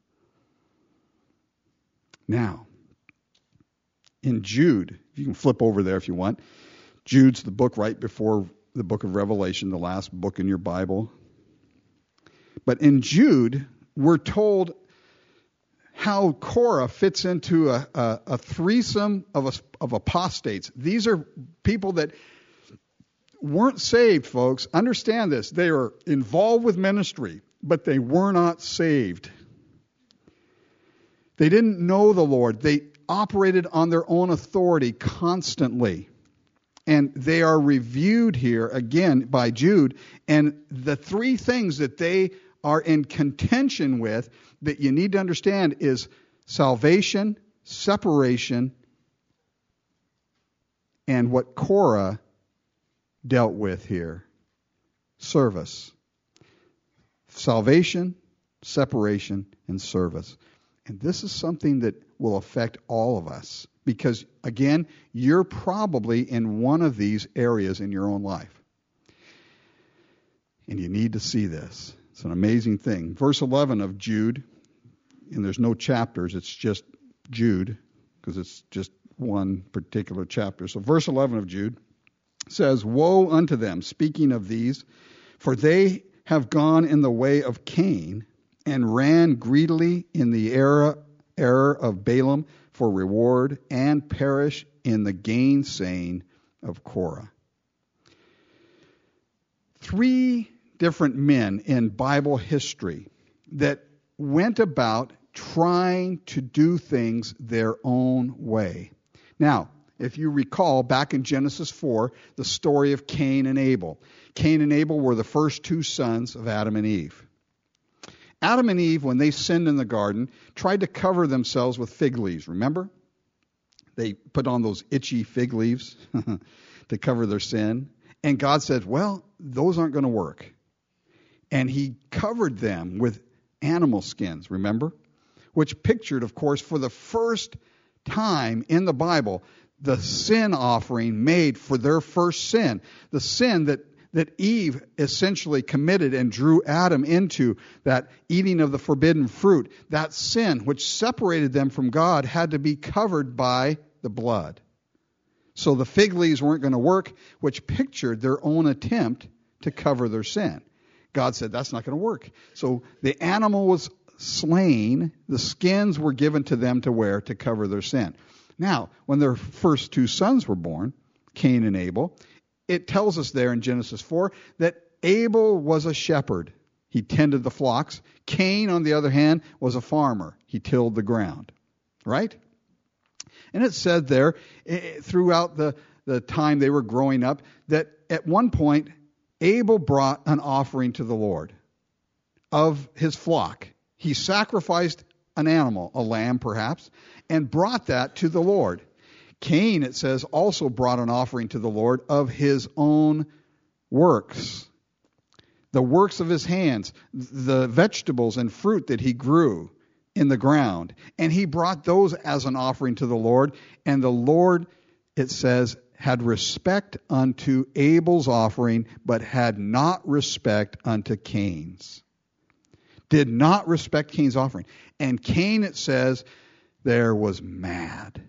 S1: Now, in Jude, you can flip over there if you want. Jude's the book right before the book of Revelation, the last book in your Bible. But in Jude, we're told how Korah fits into a threesome of apostates. These are people that weren't saved, folks. Understand this. They are involved with ministry, but they were not saved. They didn't know the Lord. They operated on their own authority constantly. And they are reviewed here again by Jude. And the three things that they are in contention with that you need to understand is salvation, separation, and what Korah dealt with here, service. Salvation, separation, and service. And this is something that will affect all of us because, again, you're probably in one of these areas in your own life. And you need to see this. It's an amazing thing. Verse 11 of Jude, and there's no chapters, it's just Jude because it's just one particular chapter. So verse 11 of Jude says, "Woe unto them," speaking of these, "for they have gone in the way of Cain and ran greedily in the error of Balaam for reward and perish in the gainsaying of Korah." Three different men in Bible history that went about trying to do things their own way. Now, if you recall back in Genesis 4, the story of Cain and Abel. Cain and Abel were the first two sons of Adam and Eve. Adam and Eve, when they sinned in the garden, tried to cover themselves with fig leaves. Remember? They put on those itchy fig leaves to cover their sin. And God said, well, those aren't going to work. And he covered them with animal skins, remember? Which pictured, of course, for the first time in the Bible, the sin offering made for their first sin. The sin that Eve essentially committed and drew Adam into, that eating of the forbidden fruit. That sin which separated them from God had to be covered by the blood. So the fig leaves weren't going to work, which pictured their own attempt to cover their sin. God said, that's not going to work. So the animal was slain. The skins were given to them to wear to cover their sin. Now, when their first two sons were born, Cain and Abel, it tells us there in Genesis 4 that Abel was a shepherd. He tended the flocks. Cain, on the other hand, was a farmer. He tilled the ground. Right? And it said there, throughout the time they were growing up, that at one point, Abel brought an offering to the Lord of his flock. He sacrificed an animal, a lamb perhaps, and brought that to the Lord. Cain, it says, also brought an offering to the Lord of his own works. The works of his hands, the vegetables and fruit that he grew in the ground. And he brought those as an offering to the Lord. And the Lord, it says, had respect unto Abel's offering, but had not respect unto Cain's. Did not respect Cain's offering. And Cain, it says, there was mad.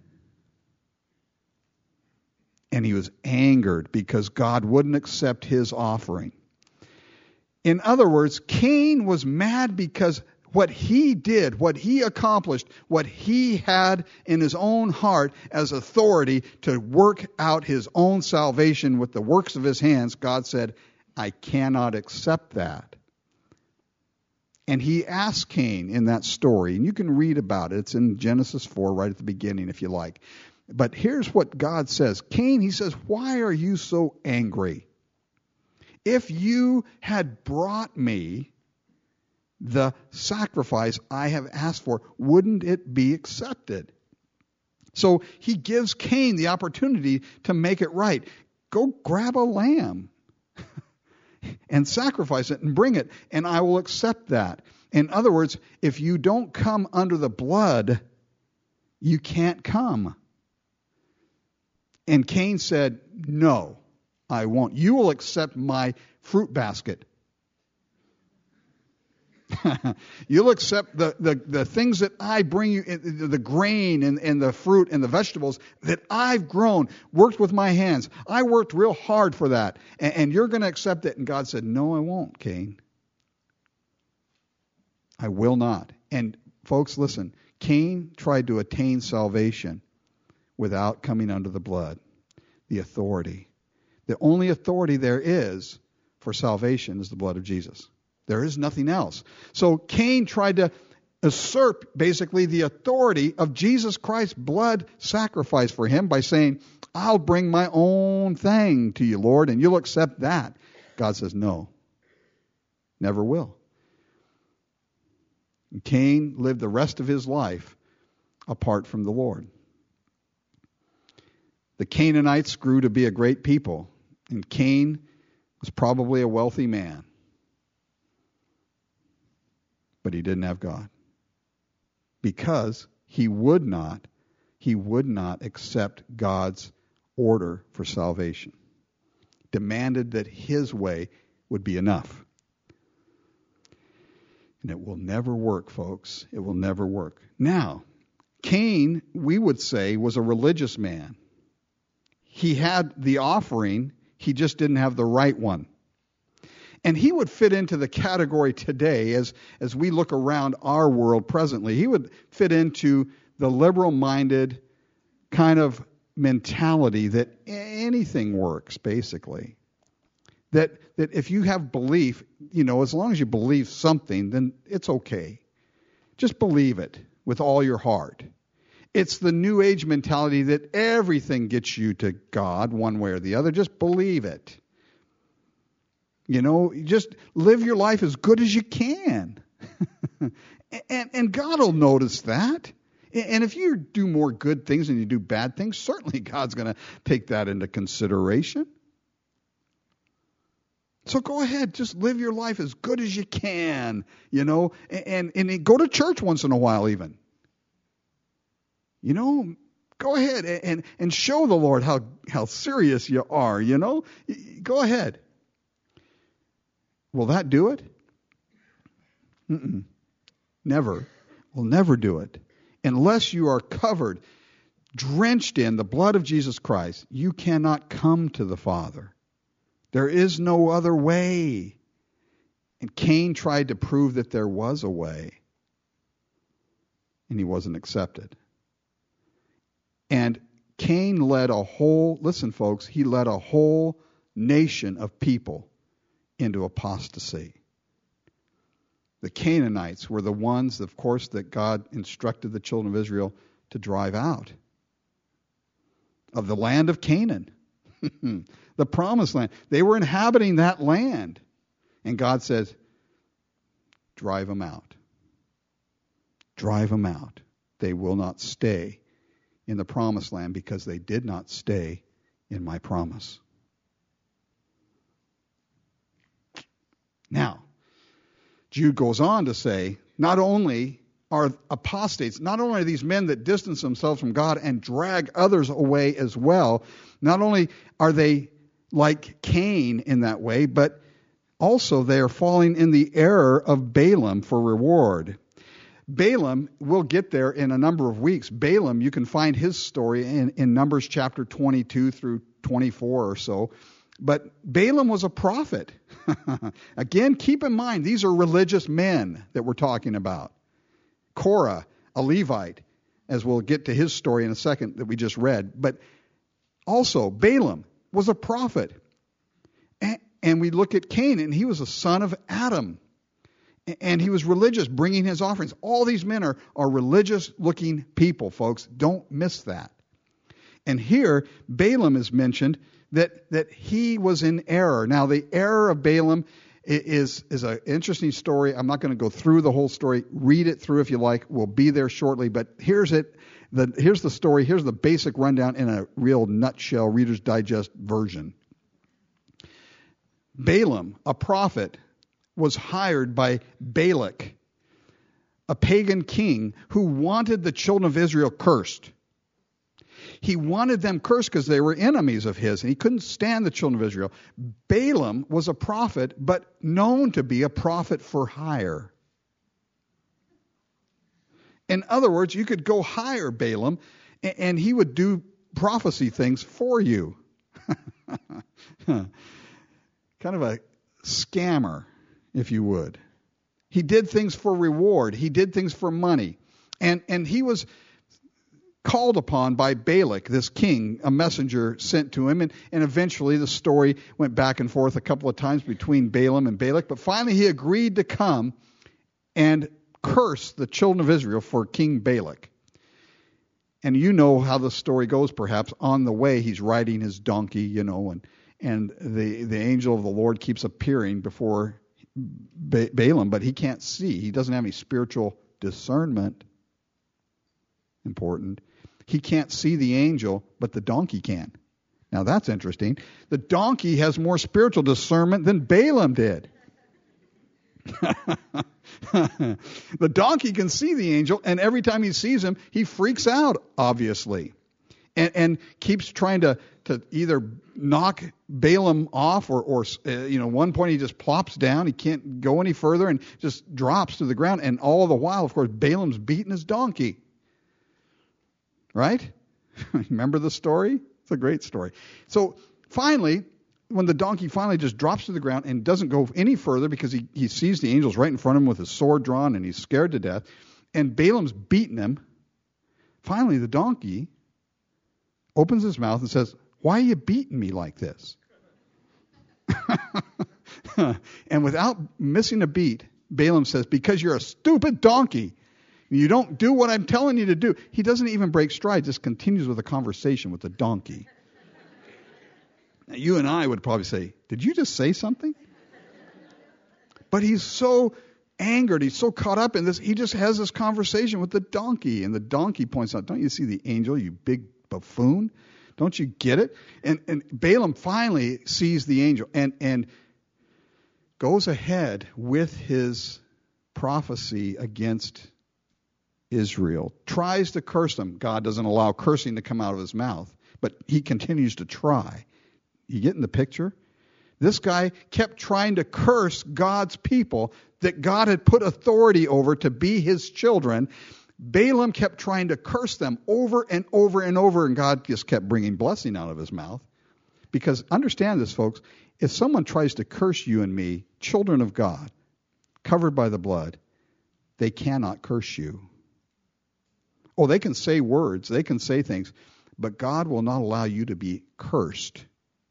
S1: And he was angered because God wouldn't accept his offering. In other words, Cain was mad because what he did, what he accomplished, what he had in his own heart as authority to work out his own salvation with the works of his hands, God said, I cannot accept that. And he asked Cain in that story, and you can read about it. It's in Genesis 4 right at the beginning if you like. But here's what God says. Cain, he says, why are you so angry? If you had brought me the sacrifice I have asked for, wouldn't it be accepted? So he gives Cain the opportunity to make it right. Go grab a lamb and sacrifice it and bring it, and I will accept that. In other words, if you don't come under the blood, you can't come. And Cain said, no, I won't. You will accept my fruit basket. You'll accept the things that I bring you, the grain and the fruit and the vegetables that I've grown, worked with my hands. I worked real hard for that. And you're going to accept it. And God said, no, I won't, Cain. I will not. And folks, listen, Cain tried to attain salvation without coming under the blood, the authority. The only authority there is for salvation is the blood of Jesus. There is nothing else. So Cain tried to usurp basically the authority of Jesus Christ's blood sacrifice for him by saying, I'll bring my own thing to you, Lord, and you'll accept that. God says, no, never will. And Cain lived the rest of his life apart from the Lord. The Canaanites grew to be a great people, and Cain was probably a wealthy man. But he didn't have God. Because he would not accept God's order for salvation. Demanded that his way would be enough. And it will never work, folks. It will never work. Now, Cain, we would say, was a religious man. He had the offering, he just didn't have the right one. And he would fit into the category today as we look around our world presently. He would fit into the liberal-minded kind of mentality that anything works, basically. That if you have belief, as long as you believe something, then it's okay. Just believe it with all your heart. It's the New Age mentality that everything gets you to God one way or the other. Just believe it. Just live your life as good as you can. and God will notice that. And if you do more good things than you do bad things, certainly God's going to take that into consideration. So go ahead, just live your life as good as you can, and go to church once in a while even. Go ahead and show the Lord how serious you are, Go ahead. Will that do it? Never. We'll never do it. Unless you are covered, drenched in the blood of Jesus Christ, you cannot come to the Father. There is no other way. And Cain tried to prove that there was a way. And he wasn't accepted. And Cain led listen folks, he led a whole nation of people into apostasy. The Canaanites were the ones, of course, that God instructed the children of Israel to drive out of the land of Canaan, the promised land. They were inhabiting that land. And God says, drive them out. Drive them out. They will not stay in the promised land because they did not stay in my promise. Now, Jude goes on to say, not only are apostates, not only are these men that distance themselves from God and drag others away as well, not only are they like Cain in that way, but also they are falling in the error of Balaam for reward. Balaam, we'll get there in a number of weeks. Balaam, you can find his story in Numbers chapter 22 through 24 or so. But Balaam was a prophet. Again, keep in mind, these are religious men that we're talking about. Korah, a Levite, as we'll get to his story in a second that we just read. But also, Balaam was a prophet. And we look at Cain, and he was a son of Adam. And he was religious, bringing his offerings. All these men are religious-looking people, folks. Don't miss that. And here, Balaam is mentioned that he was in error. Now, the error of Balaam is an interesting story. I'm not going to go through the whole story. Read it through if you like. We'll be there shortly. But here's the story. Here's the basic rundown in a real nutshell, Reader's Digest version. Balaam, a prophet, was hired by Balak, a pagan king who wanted the children of Israel cursed. He wanted them cursed because they were enemies of his, and he couldn't stand the children of Israel. Balaam was a prophet, but known to be a prophet for hire. In other words, you could go hire Balaam, and he would do prophecy things for you. Kind of a scammer, if you would. He did things for reward. He did things for money. And he was called upon by Balak, this king, a messenger sent to him. And eventually the story went back and forth a couple of times between Balaam and Balak. But finally he agreed to come and curse the children of Israel for King Balak. And you know how the story goes, perhaps. On the way, he's riding his donkey, and the angel of the Lord keeps appearing before Balaam, but he can't see. He doesn't have any spiritual discernment. Important. He can't see the angel, but the donkey can. Now that's interesting. The donkey has more spiritual discernment than Balaam did. The donkey can see the angel, and every time he sees him, he freaks out, obviously, and keeps trying to either knock Balaam off or one point he just plops down. He can't go any further and just drops to the ground. And all the while, of course, Balaam's beating his donkey. Right? Remember the story? It's a great story. So finally, when the donkey finally just drops to the ground and doesn't go any further because he sees the angels right in front of him with his sword drawn and he's scared to death, and Balaam's beating him, finally the donkey opens his mouth and says, "Why are you beating me like this?" And without missing a beat, Balaam says, "Because you're a stupid donkey. You don't do what I'm telling you to do. He doesn't even break stride, just continues with a conversation with the donkey. Now, you and I would probably say, did you just say something? But he's so angered, he's so caught up in this, he just has this conversation with the donkey. And the donkey points out, don't you see the angel, you big buffoon? Don't you get it? And Balaam finally sees the angel and goes ahead with his prophecy against Israel. Tries to curse them. God doesn't allow cursing to come out of his mouth, but he continues to try. You getting the picture? This guy kept trying to curse God's people that God had put authority over to be his children. Balaam kept trying to curse them over and over and over, and God just kept bringing blessing out of his mouth. Because understand this, folks, if someone tries to curse you and me, children of God, covered by the blood, they cannot curse you. Oh, they can say words, they can say things, but God will not allow you to be cursed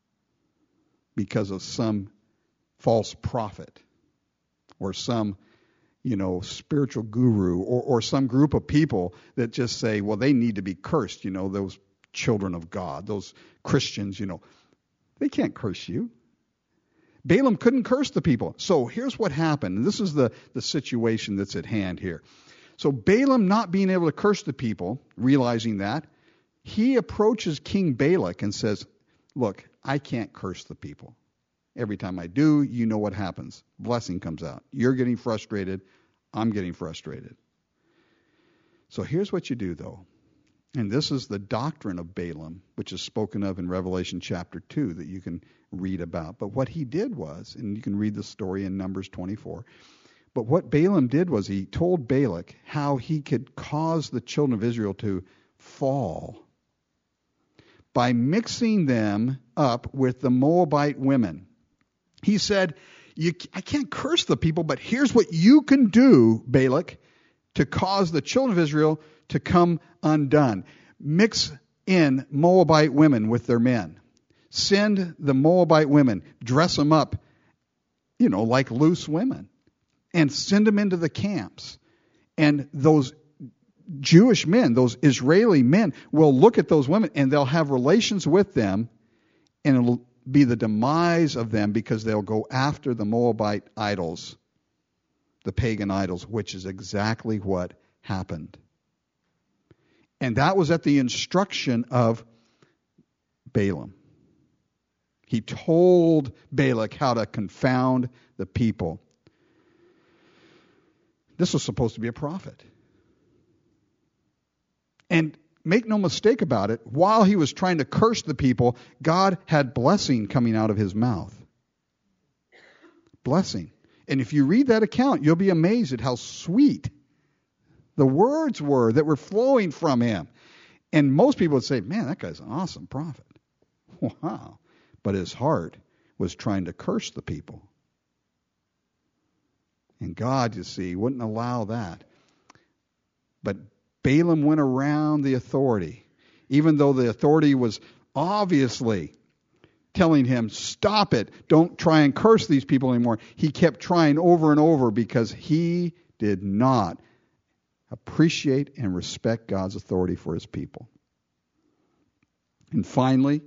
S1: because of some false prophet or some spiritual guru or some group of people that just say, well, they need to be cursed, those children of God, those Christians, they can't curse you. Balaam couldn't curse the people. So here's what happened. And this is the situation that's at hand here. So Balaam not being able to curse the people, realizing that, he approaches King Balak and says, look, I can't curse the people. Every time I do, you know what happens. Blessing comes out. You're getting frustrated. I'm getting frustrated. So here's what you do, though. And this is the doctrine of Balaam, which is spoken of in Revelation chapter 2 that you can read about. But what he did was, and you can read the story in Numbers 24, but what Balaam did was he told Balak how he could cause the children of Israel to fall by mixing them up with the Moabite women. He said, I can't curse the people, but here's what you can do, Balak, to cause the children of Israel to come undone. Mix in Moabite women with their men. Send the Moabite women, dress them up, like loose women, and send them into the camps. And those Jewish men, those Israeli men, will look at those women and they'll have relations with them, and it'll be the demise of them because they'll go after the Moabite idols, the pagan idols, which is exactly what happened. And that was at the instruction of Balaam. He told Balak how to confound the people. This was supposed to be a prophet. And make no mistake about it, while he was trying to curse the people, God had blessing coming out of his mouth. Blessing. And if you read that account, you'll be amazed at how sweet the words were that were flowing from him. And most people would say, man, that guy's an awesome prophet. Wow. But his heart was trying to curse the people. And God, you see, wouldn't allow that. But Balaam went around the authority, even though the authority was obviously telling him, stop it, don't try and curse these people anymore. He kept trying over and over because he did not appreciate and respect God's authority for his people. And finally,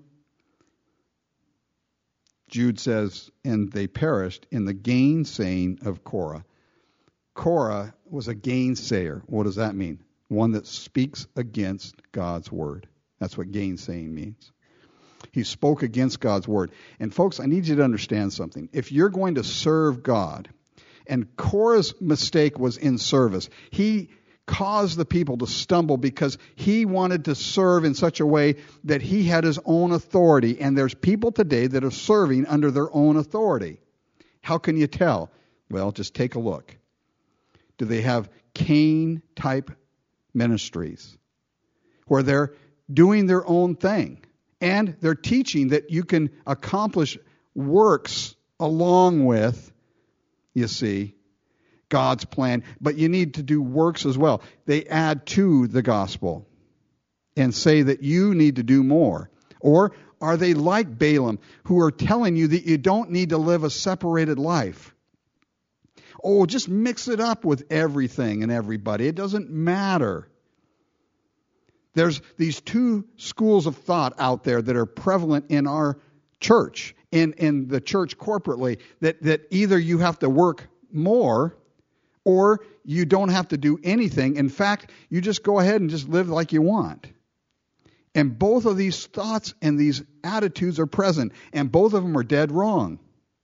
S1: Jude says, and they perished in the gainsaying of Korah. Korah was a gainsayer. What does that mean? One that speaks against God's word. That's what gainsaying means. He spoke against God's word. And folks, I need you to understand something. If you're going to serve God, and Korah's mistake was in service, he caused the people to stumble because he wanted to serve in such a way that he had his own authority. And there's people today that are serving under their own authority. How can you tell? Well, just take a look. Do they have Cain-type ministries where they're doing their own thing and they're teaching that you can accomplish works along with, you see, God's plan, but you need to do works as well. They add to the gospel and say that you need to do more. Or are they like Balaam, who are telling you that you don't need to live a separated life? oh, just mix it up with everything and everybody. It doesn't matter. There's these two schools of thought out there that are prevalent in our church, in the church corporately, that either you have to work more or you don't have to do anything. In fact, you just go ahead and just live like you want. And both of these thoughts and these attitudes are present, and both of them are dead wrong.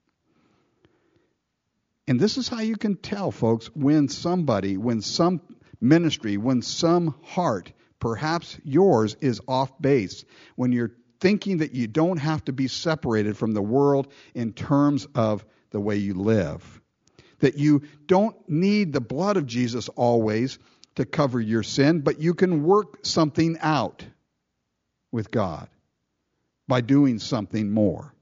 S1: And this is how you can tell, folks, when some ministry, when some heart, perhaps yours, is off base, when you're thinking that you don't have to be separated from the world in terms of the way you live, that you don't need the blood of Jesus always to cover your sin, but you can work something out with God by doing something more.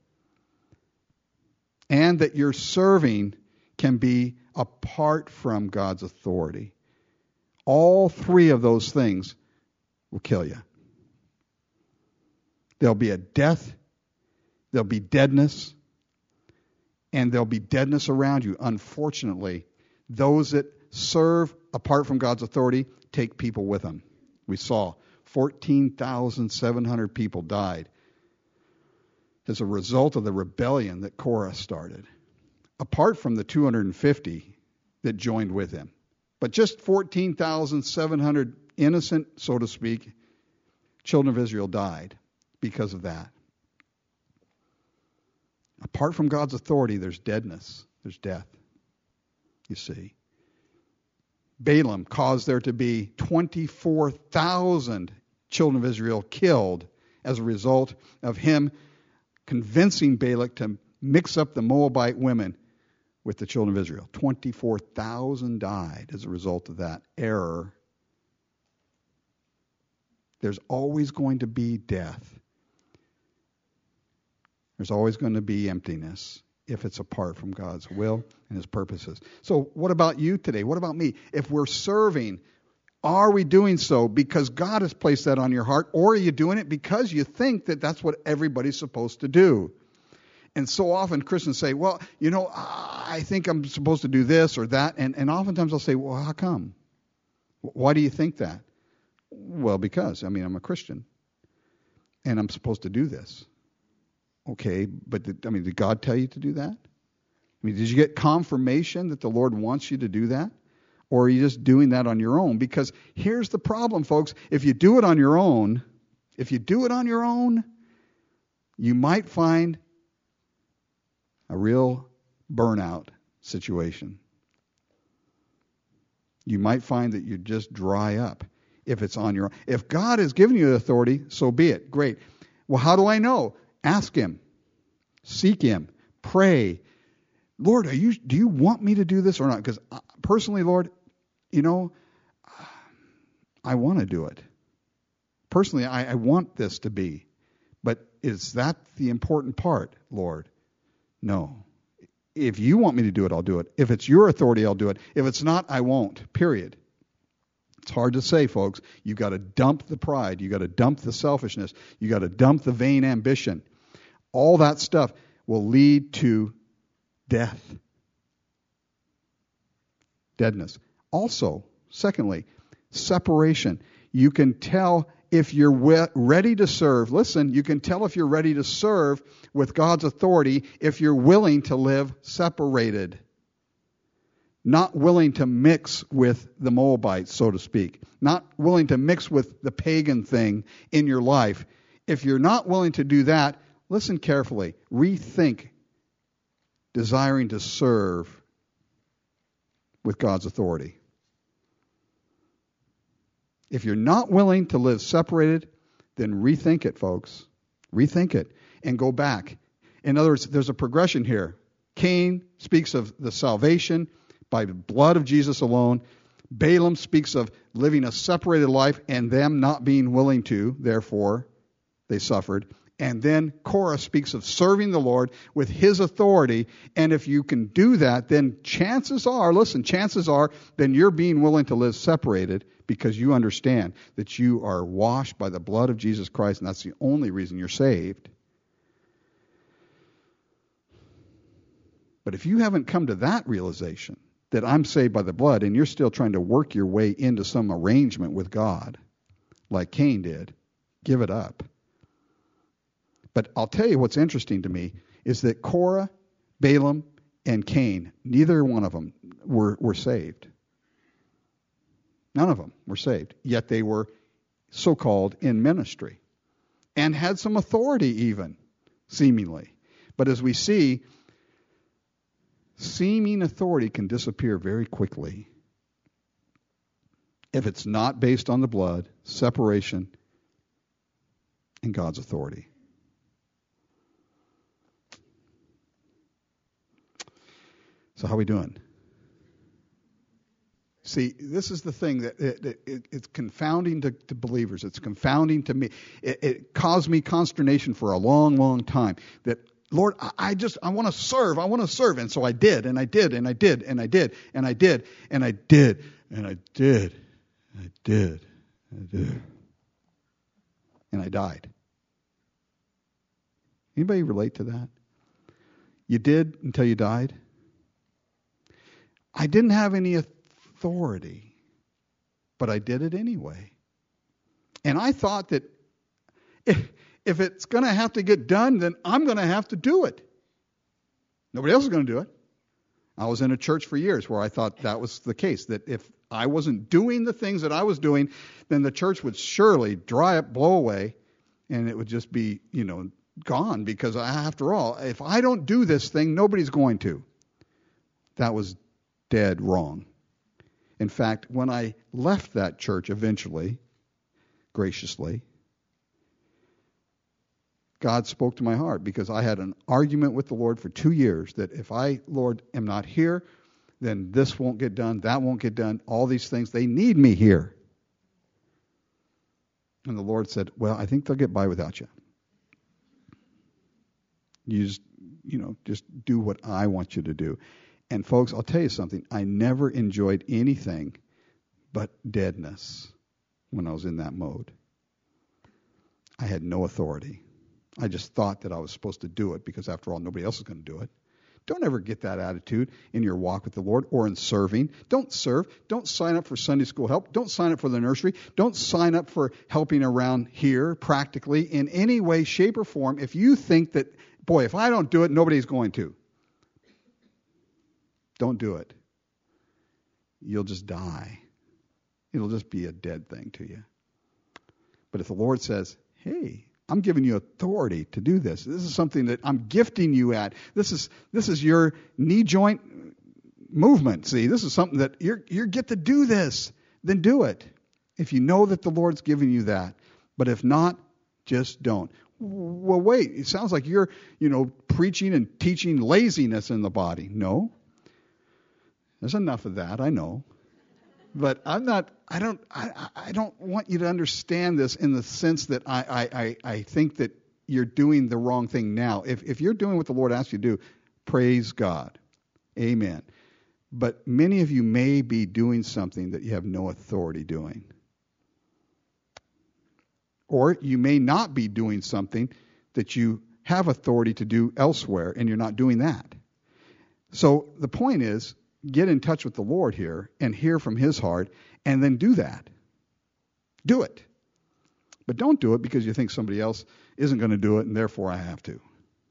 S1: And that your serving can be apart from God's authority. All three of those things will kill you. There'll be a death, there'll be deadness, and there'll be deadness around you. Unfortunately, those that serve apart from God's authority take people with them. We saw 14,700 people died as a result of the rebellion that Korah started, apart from the 250 that joined with him. But just 14,700 innocent, so to speak, children of Israel died because of that. Apart from God's authority, there's deadness, there's death, you see. Balaam caused there to be 24,000 children of Israel killed as a result of him convincing Balak to mix up the Moabite women with the children of Israel. 24,000 died as a result of that error. There's always going to be death. There's always going to be emptiness if it's apart from God's will and His purposes. So what about you today? What about me? If we're serving, are we doing so because God has placed that on your heart, or are you doing it because you think that that's what everybody's supposed to do? And so often Christians say, well, I think I'm supposed to do this or that. And oftentimes I'll say, well, how come? Why do you think that? Well, because, I'm a Christian and I'm supposed to do this. Okay, but did God tell you to do that? Did you get confirmation that the Lord wants you to do that? Or are you just doing that on your own? Because here's the problem, folks. If you do it on your own, you might find a real burnout situation. You might find that you just dry up if it's on your own. If God has given you the authority, so be it. Great. Well, how do I know? Ask Him. Seek Him. Pray. Lord, do you want me to do this or not? Because personally, Lord, I want to do it. Personally, I want this to be. But is that the important part, Lord? No. If you want me to do it, I'll do it. If it's your authority, I'll do it. If it's not, I won't. Period. It's hard to say, folks. You've got to dump the pride. You've got to dump the selfishness. You've got to dump the vain ambition. All that stuff will lead to death. Deadness. Also, secondly, separation. You can tell if you're ready to serve. Listen, you can tell if you're ready to serve with God's authority if you're willing to live separated. Not willing to mix with the Moabites, so to speak. Not willing to mix with the pagan thing in your life. If you're not willing to do that, listen carefully. Rethink desiring to serve with God's authority. If you're not willing to live separated, then rethink it, folks. Rethink it and go back. In other words, there's a progression here. Cain speaks of the salvation by the blood of Jesus alone. Balaam speaks of living a separated life and them not being willing to, therefore they suffered. And then Korah speaks of serving the Lord with His authority. And if you can do that, then chances are, then you're being willing to live separated because you understand that you are washed by the blood of Jesus Christ, and that's the only reason you're saved. But if you haven't come to that realization, that I'm saved by the blood and you're still trying to work your way into some arrangement with God, like Cain did, give it up. But I'll tell you what's interesting to me is that Korah, Balaam, and Cain, neither one of them were saved. None of them were saved, yet they were so-called in ministry and had some authority even, seemingly. But as we see, seeming authority can disappear very quickly if it's not based on the blood, separation, and God's authority. So how are we doing? See, this is the thing that it's confounding to believers. It's confounding to me. It caused me consternation for a long, long time that, Lord, I want to serve. I want to serve. And so I did, and I did, and I did, and I did, and I did, and I did, and I did, and I did, and I did. And I died. Anybody relate to that? You did until you died? I didn't have any authority, but I did it anyway. And I thought that if it's going to have to get done, then I'm going to have to do it. Nobody else is going to do it. I was in a church for years where I thought that was the case, that if I wasn't doing the things that I was doing, then the church would surely dry up, blow away, and it would just be, gone, because after all, if I don't do this thing, nobody's going to. That was dead wrong. In fact, when I left that church eventually, graciously, God spoke to my heart, because I had an argument with the Lord for 2 years that if I, Lord, am not here, then this won't get done, that won't get done, all these things, they need me here. And the Lord said, well, I think they'll get by without you. You just do what I want you to do. And folks, I'll tell you something. I never enjoyed anything but deadness when I was in that mode. I had no authority. I just thought that I was supposed to do it because, after all, nobody else is going to do it. Don't ever get that attitude in your walk with the Lord or in serving. Don't serve. Don't sign up for Sunday school help. Don't sign up for the nursery. Don't sign up for helping around here practically in any way, shape, or form if you think that, boy, if I don't do it, nobody's going to. Don't do it. You'll just die. It'll just be a dead thing to you. But if the Lord says, hey, I'm giving you authority to do this. This is something that I'm gifting you at. This is your knee joint movement. See, this is something that you get to do this. Then do it. If you know that the Lord's giving you that. But if not, just don't. Well, wait, it sounds like you're, preaching and teaching laziness in the body. No. There's enough of that, I know. But I don't want you to understand this in the sense that I think that you're doing the wrong thing now. If you're doing what the Lord asked you to do, praise God. Amen. But many of you may be doing something that you have no authority doing. Or you may not be doing something that you have authority to do elsewhere, and you're not doing that. So the point is, get in touch with the Lord here and hear from His heart, and then do that. Do it. But don't do it because you think somebody else isn't going to do it, and therefore I have to.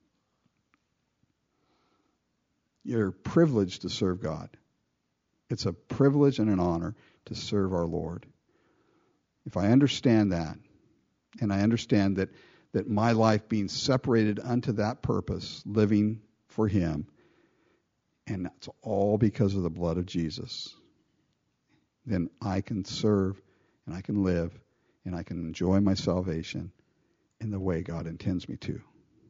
S1: You're privileged to serve God. It's a privilege and an honor to serve our Lord. If I understand that, and I understand that my life being separated unto that purpose, living for Him, and that's all because of the blood of Jesus, then I can serve and I can live and I can enjoy my salvation in the way God intends me to.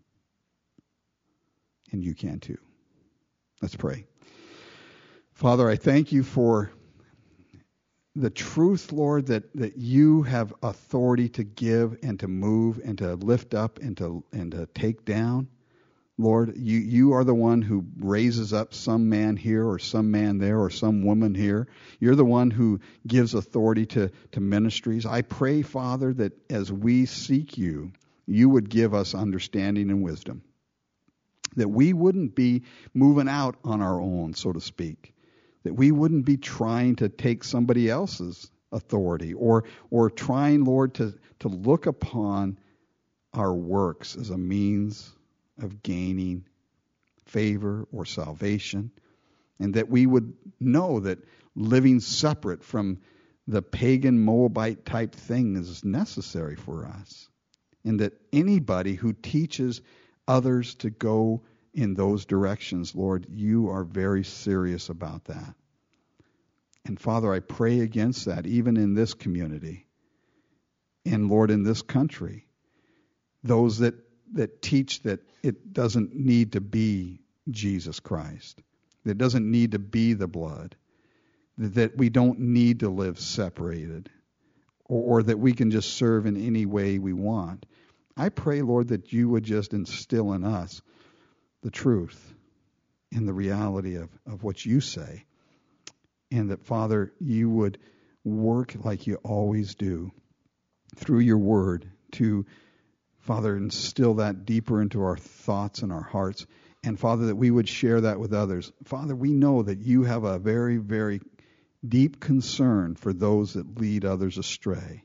S1: And you can too. Let's pray. Father, I thank you for the truth, Lord, that you have authority to give and to move and to lift up and to take down. Lord, you are the one who raises up some man here or some man there or some woman here. You're the one who gives authority to ministries. I pray, Father, that as we seek you, you would give us understanding and wisdom. That we wouldn't be moving out on our own, so to speak. that we wouldn't be trying to take somebody else's authority or trying, Lord, to look upon our works as a means of gaining favor or salvation, and that we would know that living separate from the pagan Moabite type thing is necessary for us, and that anybody who teaches others to go in those directions, Lord, you are very serious about that. And Father, I pray against that even in this community, and Lord, in this country, those that teach that it doesn't need to be Jesus Christ, that it doesn't need to be the blood, that we don't need to live separated, or that we can just serve in any way we want. I pray, Lord, that you would just instill in us the truth and the reality of what you say, and that, Father, you would work like you always do through your word to, Father, instill that deeper into our thoughts and our hearts, and, Father, that we would share that with others. Father, we know that you have a very, very deep concern for those that lead others astray.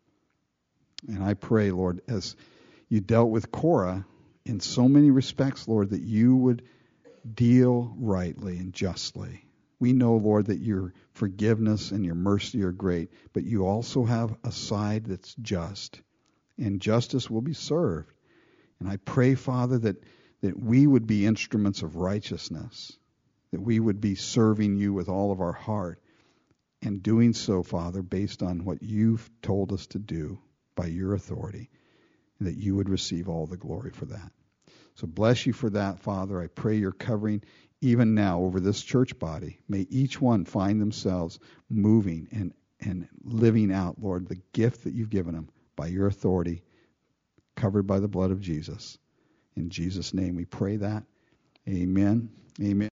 S1: And I pray, Lord, as you dealt with Korah in so many respects, Lord, that you would deal rightly and justly. We know, Lord, that your forgiveness and your mercy are great, but you also have a side that's just, and justice will be served. And I pray, Father, that we would be instruments of righteousness, that we would be serving you with all of our heart, and doing so, Father, based on what you've told us to do by your authority, and that you would receive all the glory for that. So bless you for that, Father. I pray your covering even now over this church body. May each one find themselves moving and living out, Lord, the gift that you've given them by your authority, covered by the blood of Jesus. In Jesus' name we pray that. Amen. Amen.